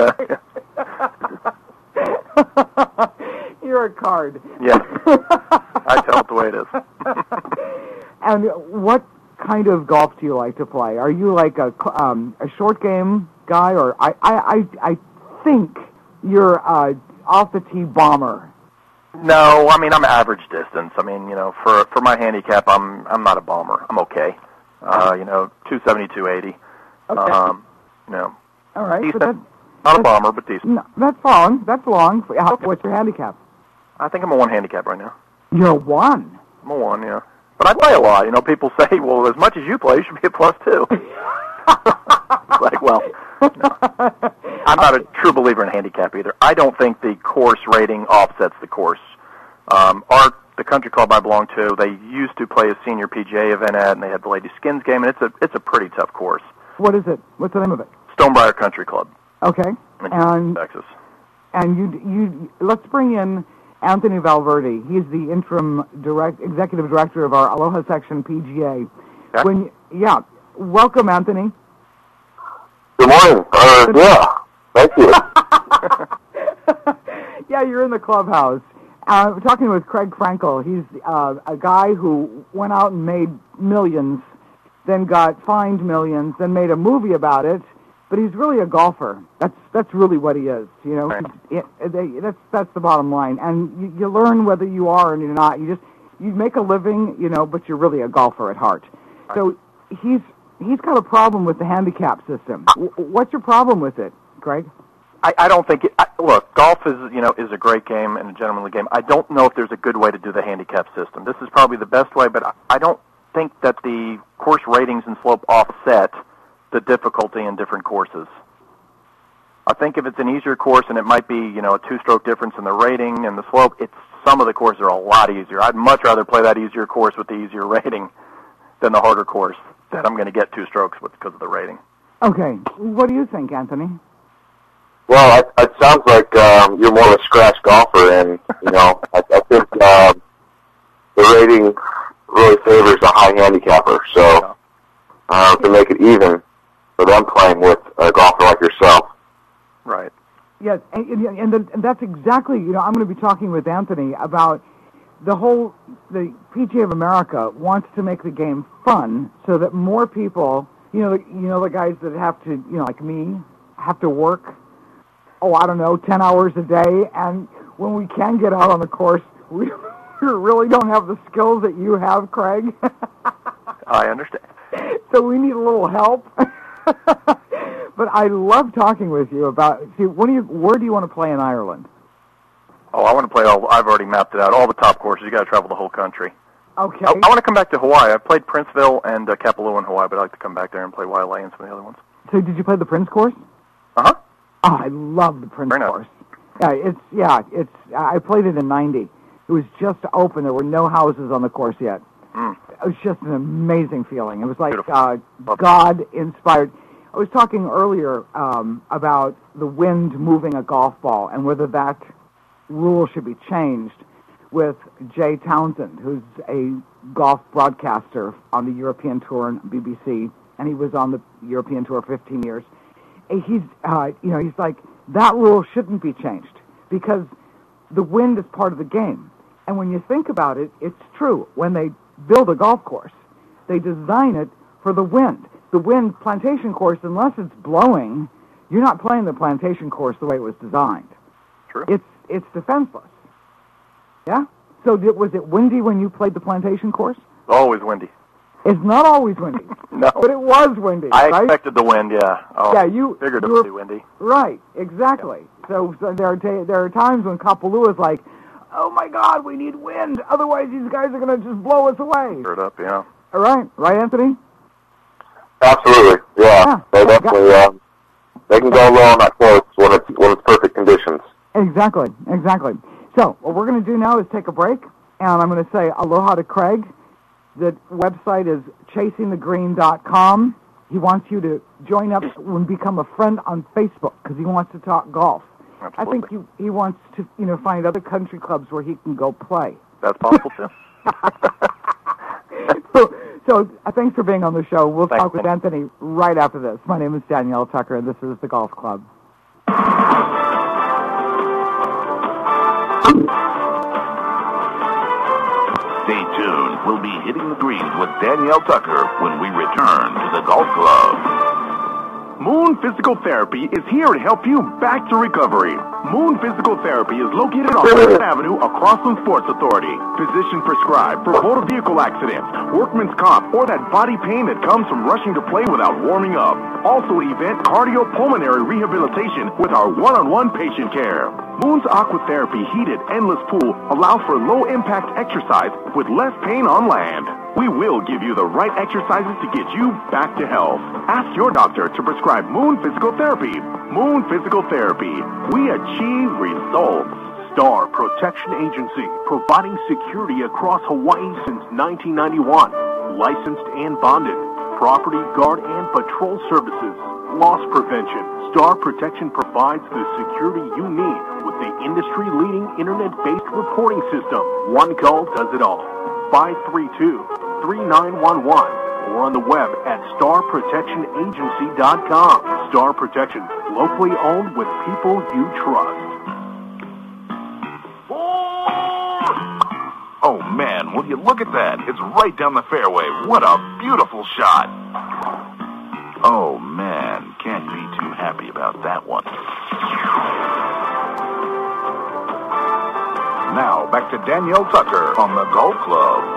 you're a card. Yeah. I tell it the way it is. And what kind of golf do you like to play? Are you like a short game guy, or I think you're off the tee bomber? No, I'm average distance. For my handicap, I'm not a bomber. I'm okay. 270, 280. Okay. All right. Decent. So not a bomber, but decent. No, that's long. That's long. What's your handicap? I think I'm a 1 handicap right now. You're a 1? I'm a 1, yeah. But I play a lot. People say, well, as much as you play, you should be a +2. Like, well, no. I'm not a true believer in handicap either. I don't think the course rating offsets the course. The country club I belong to, they used to play a senior PGA event at, and they had the Lady Skins game, and it's a pretty tough course. What is it? What's the name of it? Stonebriar Country Club. Okay. In Texas. And you let's bring in Anthony Valverde. He's the interim executive director of our Aloha Section PGA. Okay. Welcome, Anthony. Good morning. Thank you. Yeah, you're in the clubhouse. We're talking with Craig Frankel. He's a guy who went out and made millions, then got fined millions, then made a movie about it, but he's really a golfer. That's really what he is. You know, Right. that's the bottom line. And you learn whether you are or you're not. You make a living, you know, but you're really a golfer at heart. Right. So he's got a problem with the handicap system. What's your problem with it, Greg? I don't think look, golf is a great game and a gentlemanly game. I don't know if there's a good way to do the handicap system. This is probably the best way, but I don't think that the course ratings and slope offset the difficulty in different courses. I think if it's an easier course and it might be, you know, a 2-stroke difference in the rating and the slope, some of the courses are a lot easier. I'd much rather play that easier course with the easier rating than the harder course that I'm going to get 2 strokes with because of the rating. Okay. What do you think, Anthony? Well, it sounds like you're more of a scratch golfer, and, you know, I think the rating really favors a high handicapper. So to make it even for them playing with a golfer like yourself. Right. Yes, and that's exactly, you know, I'm going to be talking with Anthony about the PGA of America wants to make the game fun so that more people, you know, the guys that have to, you know, like me, have to work, 10 hours a day, and when we can get out on the course, we really don't have the skills that you have, Craig. I understand. So we need a little help. But I love talking with you about, where do you want to play in Ireland? Oh, I want to play I've already mapped it out, all the top courses. You got to travel the whole country. Okay. I want to come back to Hawaii. I played Princeville and Kapalua in Hawaii, but I'd like to come back there and play Wailea and some of the other ones. So did you play the Prince course? Uh-huh. Oh, I love the Prince course. I played it in '90. It was just open. There were no houses on the course yet. It was just an amazing feeling. It was like God-inspired. I was talking earlier about the wind moving a golf ball and whether that rule should be changed with Jay Townsend, who's a golf broadcaster on the European Tour and BBC, and he was on the European Tour 15 years. He's like, that rule shouldn't be changed because the wind is part of the game. And when you think about it, it's true. When they build a golf course, they design it for the wind. The wind plantation course, unless it's blowing, you're not playing the plantation course the way it was designed. True. It's defenseless. Yeah? So was it windy when you played the plantation course? Always windy. It's not always windy. No. But it was windy, I right? expected the wind, yeah. Oh, yeah, you figured it would be windy. Right, exactly. Yeah. So there are times when Kapalua is like, oh my God, we need wind. Otherwise, these guys are going to just blow us away. Stir it up, yeah. All right, Anthony? Absolutely, yeah. They definitely they can go low on that course when it's perfect conditions. Exactly. So what we're going to do now is take a break, and I'm going to say aloha to Craig. The website is chasingthegreen.com. He wants you to join up and become a friend on Facebook because he wants to talk golf. Absolutely. I think he wants to find other country clubs where he can go play. That's possible too. So thanks for being on the show. We'll talk with Anthony right after this. My name is Danielle Tucker, and this is the Golf Club. Stay tuned. We'll be hitting the greens with Danielle Tucker when we return to the Golf Club. Moon Physical Therapy is here to help you back to recovery. Moon Physical Therapy is located on 3rd Avenue across from Sports Authority. Physician prescribed for motor vehicle accidents, workman's comp, or that body pain that comes from rushing to play without warming up. Also event cardiopulmonary rehabilitation with our one-on-one patient care. Moon's Aquatherapy heated endless pool allows for low-impact exercise with less pain on land. We will give you the right exercises to get you back to health. Ask your doctor to prescribe Moon Physical Therapy. Moon Physical Therapy. We achieve results. Star Protection Agency, providing security across Hawaii since 1991. Licensed and bonded. Property guard and patrol services. Loss prevention. Star Protection provides the security you need with the industry-leading internet-based reporting system. One call does it all. 532-3911 or on the web at starprotectionagency.com. Star Protection, locally owned with people you trust. Oh man, will you look at that? It's right down the fairway. What a beautiful shot. Oh man, can't be too happy about that one. Now, back to Danielle Tucker on the Golf Club.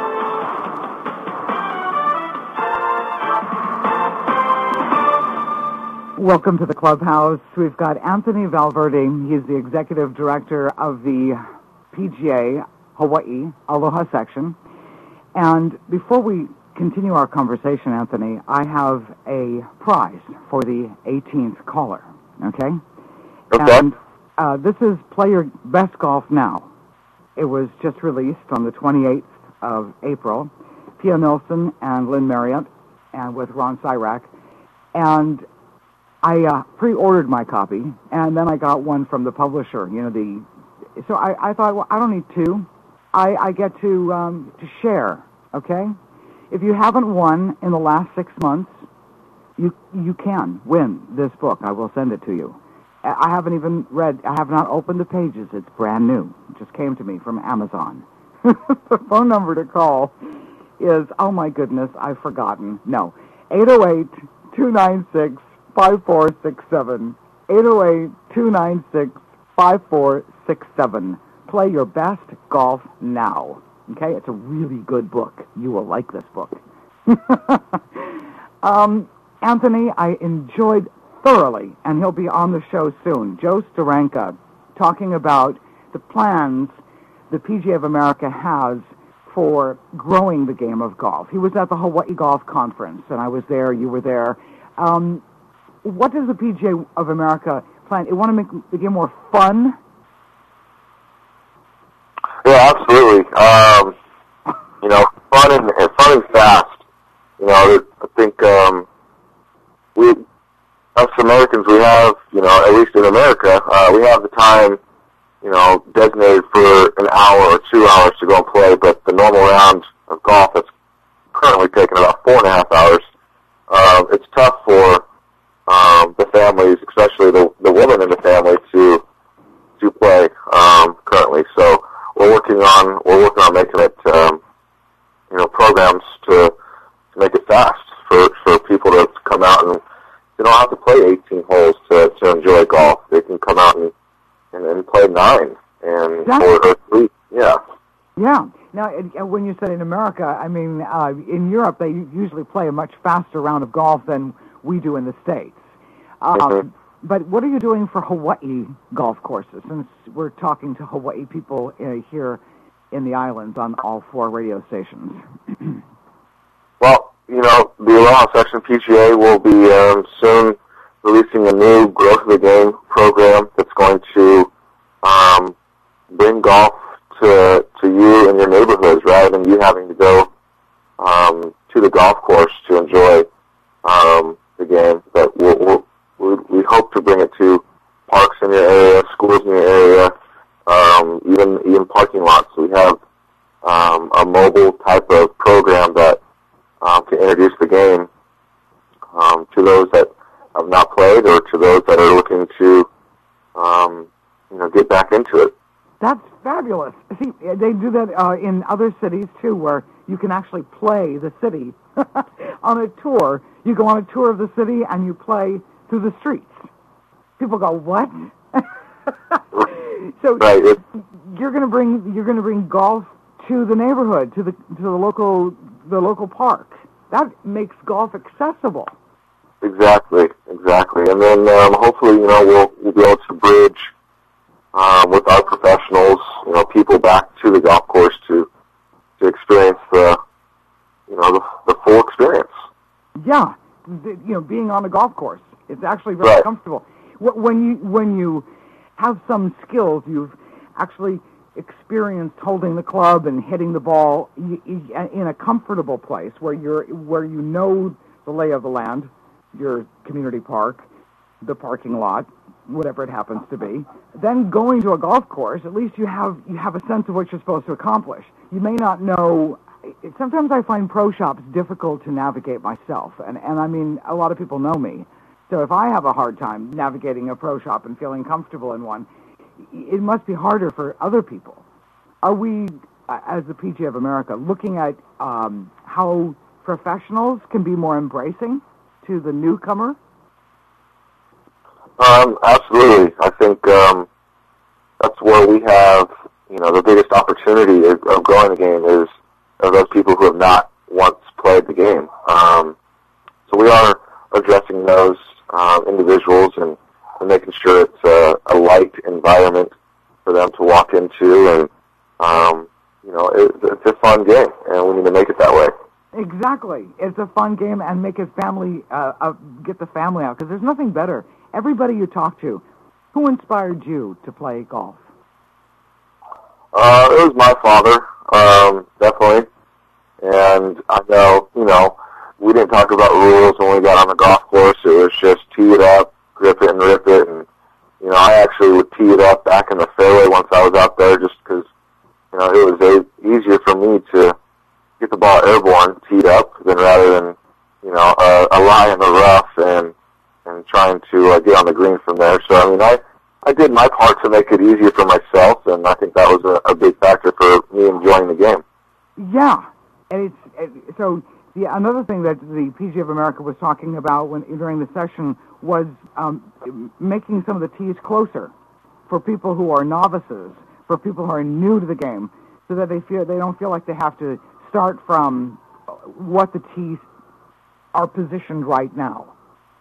Welcome to the clubhouse. We've got Anthony Valverde. He's the executive director of the PGA Hawaii Aloha section. And before we continue our conversation, Anthony, I have a prize for the 18th caller. Okay? Okay. And this is Play Your Best Golf Now. It was just released on the 28th of April. Pia Nilsson and Lynn Marriott, and with Ron Cyrack. And I pre-ordered my copy, and then I got one from the publisher. So I thought, well, I don't need two. I get to share. Okay, if you haven't won in the last 6 months, you can win this book. I will send it to you. I haven't even read. I have not opened the pages. It's brand new. It just came to me from Amazon. The phone number to call is, oh my goodness, I've forgotten. No, 808-296. 5467. 808-296-5467. Play Your Best Golf Now. Okay? It's a really good book. You will like this book. Anthony, I enjoyed thoroughly, and he'll be on the show soon, Joe Steranka, talking about the plans the PGA of America has for growing the game of golf. He was at the Hawaii Golf Conference, and I was there, you were there. What does the PGA of America plan? You want to make the game more fun? Yeah, absolutely. Fun and fast. I think we, us Americans, we have, at least in America, we have the time, designated for an hour or 2 hours to go and play, but the normal round of golf that's currently taking about 4.5 hours. It's tough for the families, especially the women in the family, to play currently. So we're working on making it programs to make it fast for people to come out, and they don't have to play 18 holes to enjoy golf. They can come out and play 9 and 4 or 3. Yeah. Yeah. Now, when you said in America, I mean, in Europe, they usually play a much faster round of golf than we do in the States. But what are you doing for Hawaii golf courses? Since we're talking to Hawaii people here in the islands on all 4 radio stations. Well, the Aloha Section PGA will be soon releasing a new Growth of the Game program that's going to bring golf to you in your neighborhoods, rather than you having to go to the golf course to enjoy the game. But we hope to bring it to parks in your area, schools in your area, even parking lots. We have a mobile type of program that can introduce the game to those that have not played, or to those that are looking to get back into it. That's fabulous. See, they do that in other cities, too, where you can actually play the city on a tour. You go on a tour of the city and you play through the streets. People go, what? So right. You're going to bring golf to the neighborhood, to the local park. That makes golf accessible. Exactly. And then hopefully, we'll be able to bridge with our professionals, people back to the golf course to experience the full experience. Yeah, being on a golf course, it's actually very comfortable. When you have some skills, you've actually experienced holding the club and hitting the ball in a comfortable place where you know the lay of the land, your community park, the parking lot, whatever it happens to be. Then going to a golf course, at least you have a sense of what you're supposed to accomplish. You may not know. Sometimes I find pro shops difficult to navigate myself, and I mean, a lot of people know me. So if I have a hard time navigating a pro shop and feeling comfortable in one, it must be harder for other people. Are we, as the PGA of America, looking at how professionals can be more embracing to the newcomer? Absolutely. I think that's where we have, the biggest opportunity of growing the game is of those people who have not once played the game. So we are addressing those individuals and making sure it's a light environment for them to walk into, and it's a fun game, and we need to make it that way. Exactly. It's a fun game, and make it family, get the family out, because there's nothing better. Everybody you talk to, who inspired you to play golf? It was my father, definitely. And I know, we didn't talk about rules when we got on the golf course. It was just tee it up, grip it and rip it. And, I actually would tee it up back in the fairway once I was out there just because, it was easier for me to get the ball airborne, teed up, than rather than, a lie in the rough and trying to get on the green from there. So, I did my part to make it easier for myself, and I think that was a big factor for me enjoying the game. Yeah, and another thing that the PGA of America was talking about during the session was making some of the tees closer for people who are novices, for people who are new to the game, so that they don't feel like they have to start from what the tees are positioned right now.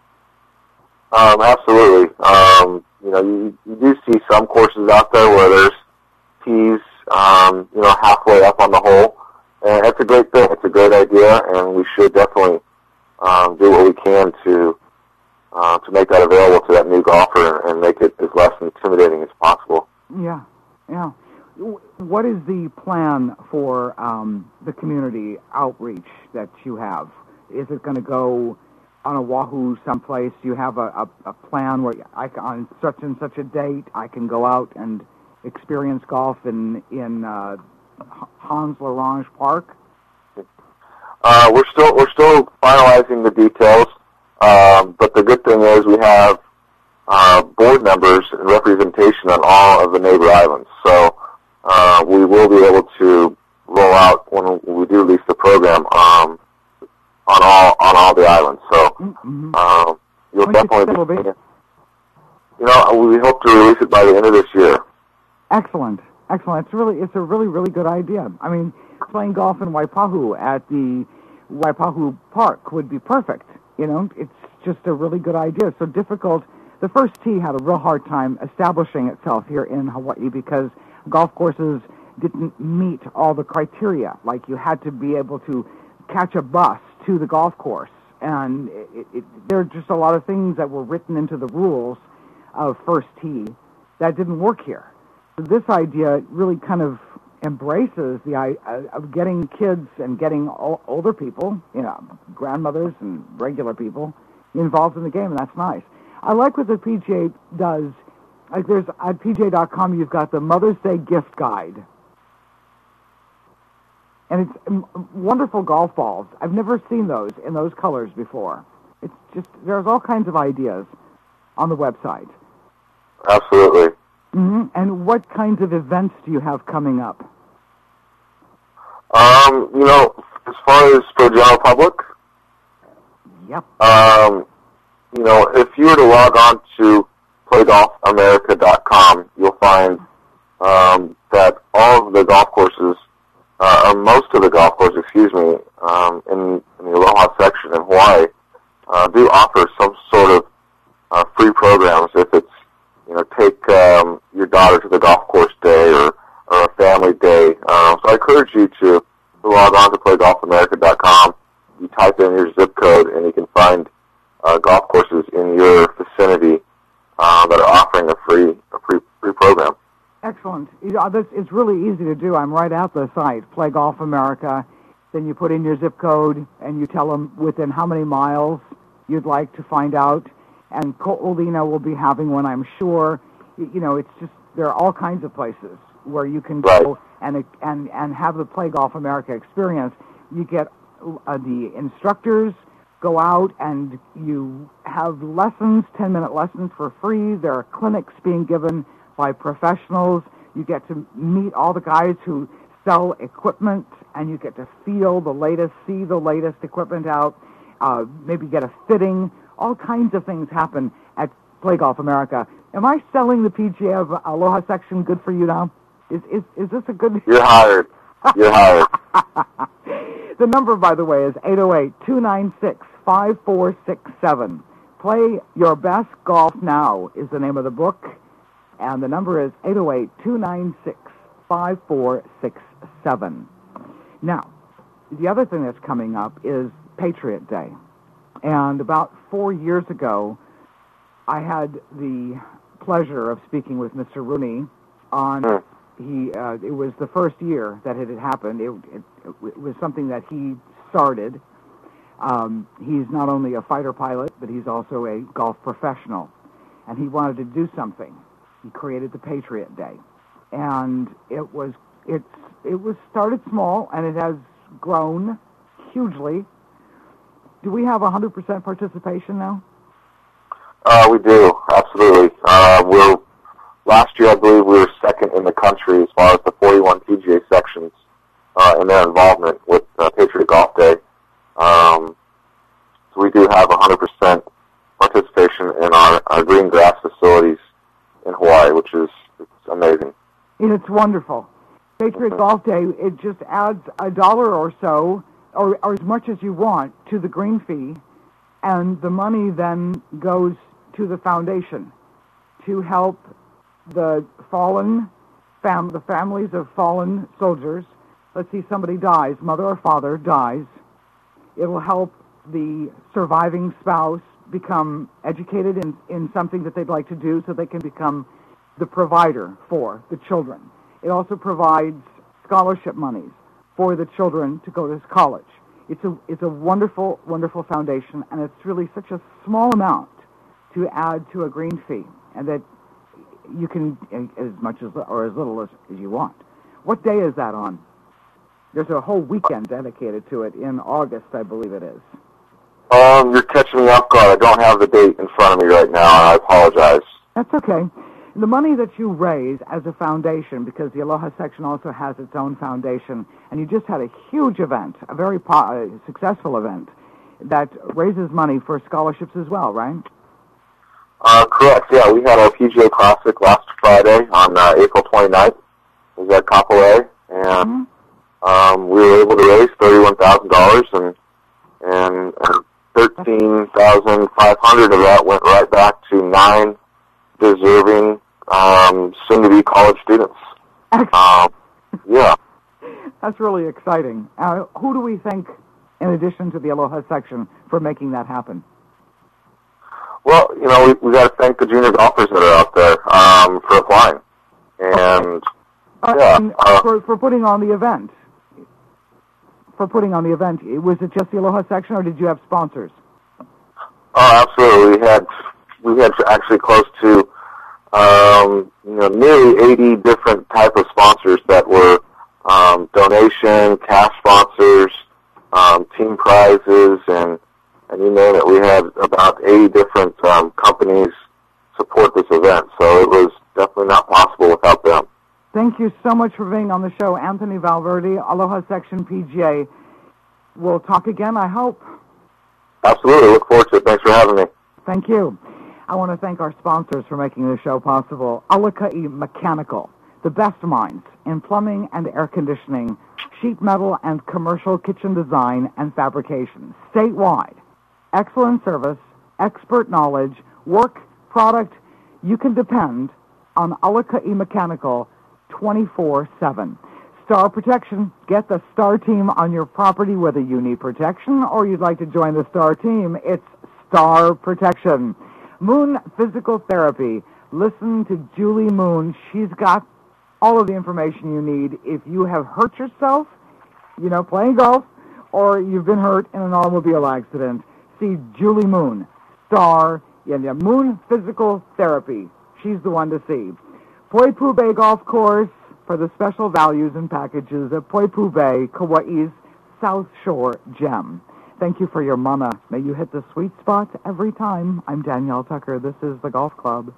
Absolutely. You do see some courses out there where there's tees, halfway up on the hole, and that's a great thing. It's a great idea, and we should definitely do what we can to make that available to that new golfer and make it as less intimidating as possible. Yeah. What is the plan for the community outreach that you have? Is it going to go on Oahu someplace? Do you have a plan where on such and such a date I can go out and experience golf in Hans L'Orange Park? We're still finalizing the details, but the good thing is we have board members and representation on all of the neighbor islands. So we will be able to roll out when we do release the program on all the islands. So you'll definitely be. We hope to release it by the end of this year. Excellent. It's a really good idea. Playing golf in Waipahu at the Waipahu Park would be perfect. It's just a really good idea. So difficult. The first tee had a real hard time establishing itself here in Hawaii because golf courses didn't meet all the criteria. Like you had to be able to catch a bus to the golf course, and there are just a lot of things that were written into the rules of first tee that didn't work here. So this idea really kind of embraces the idea of getting kids and getting older people, grandmothers and regular people involved in the game, and that's nice. I like what the PGA does. Like there's at PGA.com, you've got the Mother's Day gift guide. And it's wonderful golf balls. I've never seen those in those colors before. It's just, there's all kinds of ideas on the website. Absolutely. Mm-hmm. And what kinds of events do you have coming up? As far as for general public? Yep. If you were to log on to playgolfamerica.com, you'll find that all of the golf courses, or most of the golf courses, in the Aloha section in Hawaii, do offer some sort of free programs. If it's, take your daughter to the golf course day or a family day. So I encourage you to log on to playgolfamerica.com. You type in your zip code, and you can find golf courses in your vicinity that are offering a free program. Excellent. It's really easy to do. I'm right at the site, Play Golf America. Then you put in your zip code, and you tell them within how many miles you'd like to find out. And Ko'olina will be having one, I'm sure. It's just, there are all kinds of places where you can go and have the Play Golf America experience. You get the instructors go out, and you have lessons, 10-minute lessons for free. There are clinics being given by professionals. You get to meet all the guys who sell equipment, and you get to feel the latest, see the latest equipment out, maybe get a fitting. All kinds of things happen at Play Golf America. Am I selling the PGA of Aloha Section good for you now? Is this a good... You're hired. You're hired. The number, by the way, is 808-296-5467. Play Your Best Golf Now is the name of the book, and the number is 808-296-5467. Now, the other thing that's coming up is Patriot Day. And about 4 years ago, I had the pleasure of speaking with Mr. Rooney on... it was the first year that it had happened. It was something that he started. He's not only a fighter pilot, but he's also a golf professional. And he wanted to do something. He created the Patriot Day. And it was started small, and it has grown hugely. Do we have 100% participation now? We do, absolutely. Last year, I believe we were second in the country as far as the 41 PGA sections in their involvement with Patriot Golf Day. So we do have 100% participation in our green grass facilities in Hawaii, which is amazing. And it's wonderful. Patriot Golf Day, it just adds $1 or so, or as much as you want, to the green fee, and the money then goes to the foundation to help the families of fallen soldiers. Let's see, somebody dies, mother or father dies. It will help the surviving spouse become educated in something that they'd like to do so they can become the provider for the children. It also provides scholarship monies for the children to go to college. It's a wonderful, wonderful foundation, and it's really such a small amount to add to a green fee, and that you can, as much as or as little as you want. What day is that on? There's a whole weekend dedicated to it in August, I believe it is. You're catching me off guard. I don't have the date in front of me right now, and I apologize. That's okay. The money that you raise as a foundation, because the Aloha Section also has its own foundation, and you just had a huge event, a very successful event, that raises money for scholarships as well, right? Correct, yeah. We had our PGA Classic last Friday on April 29th. It was at Kapolei, and we were able to raise $31,000, and $13,500 of that went right back to 9 deserving soon-to-be college students. Yeah. That's really exciting. Who do we thank, in addition to the Aloha Section, for making that happen? Well, we got to thank the junior golfers that are out there for applying, and for putting on the event. For putting on the event, was it just the Aloha Section, or did you have sponsors? Oh, absolutely. We had actually close to nearly 80 different type of sponsors that were donation, cash sponsors, team prizes, and you name it. We had about 80 different companies support this event, so it was definitely not possible without them. Thank you so much for being on the show, Anthony Valverde, Aloha Section PGA. We'll talk again, I hope. Absolutely. Look forward to it. Thanks for having me. Thank you. I want to thank our sponsors for making this show possible. Alakai Mechanical, the best minds in plumbing and air conditioning, sheet metal and commercial kitchen design and fabrication, statewide. Excellent service, expert knowledge, work, product. You can depend on Alakai Mechanical 24/7. Star Protection. Get the Star Team on your property, whether you need protection or you'd like to join the Star Team. It's Star Protection. Moon Physical Therapy. Listen to Julie Moon. She's got all of the information you need. If you have hurt yourself, playing golf, or you've been hurt in an automobile accident, see Julie Moon. Star Moon Physical Therapy. She's the one to see. Poipu Bay Golf Course for the special values and packages at Poipu Bay, Kauai's South Shore Gem. Thank you for your mana. May you hit the sweet spot every time. I'm Danielle Tucker. This is the Golf Club.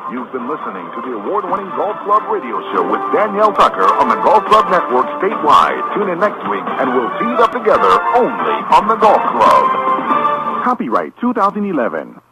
You've been listening to the award-winning Golf Club radio show with Danielle Tucker on the Golf Club Network statewide. Tune in next week, and we'll tee it up together only on the Golf Club. Copyright 2011.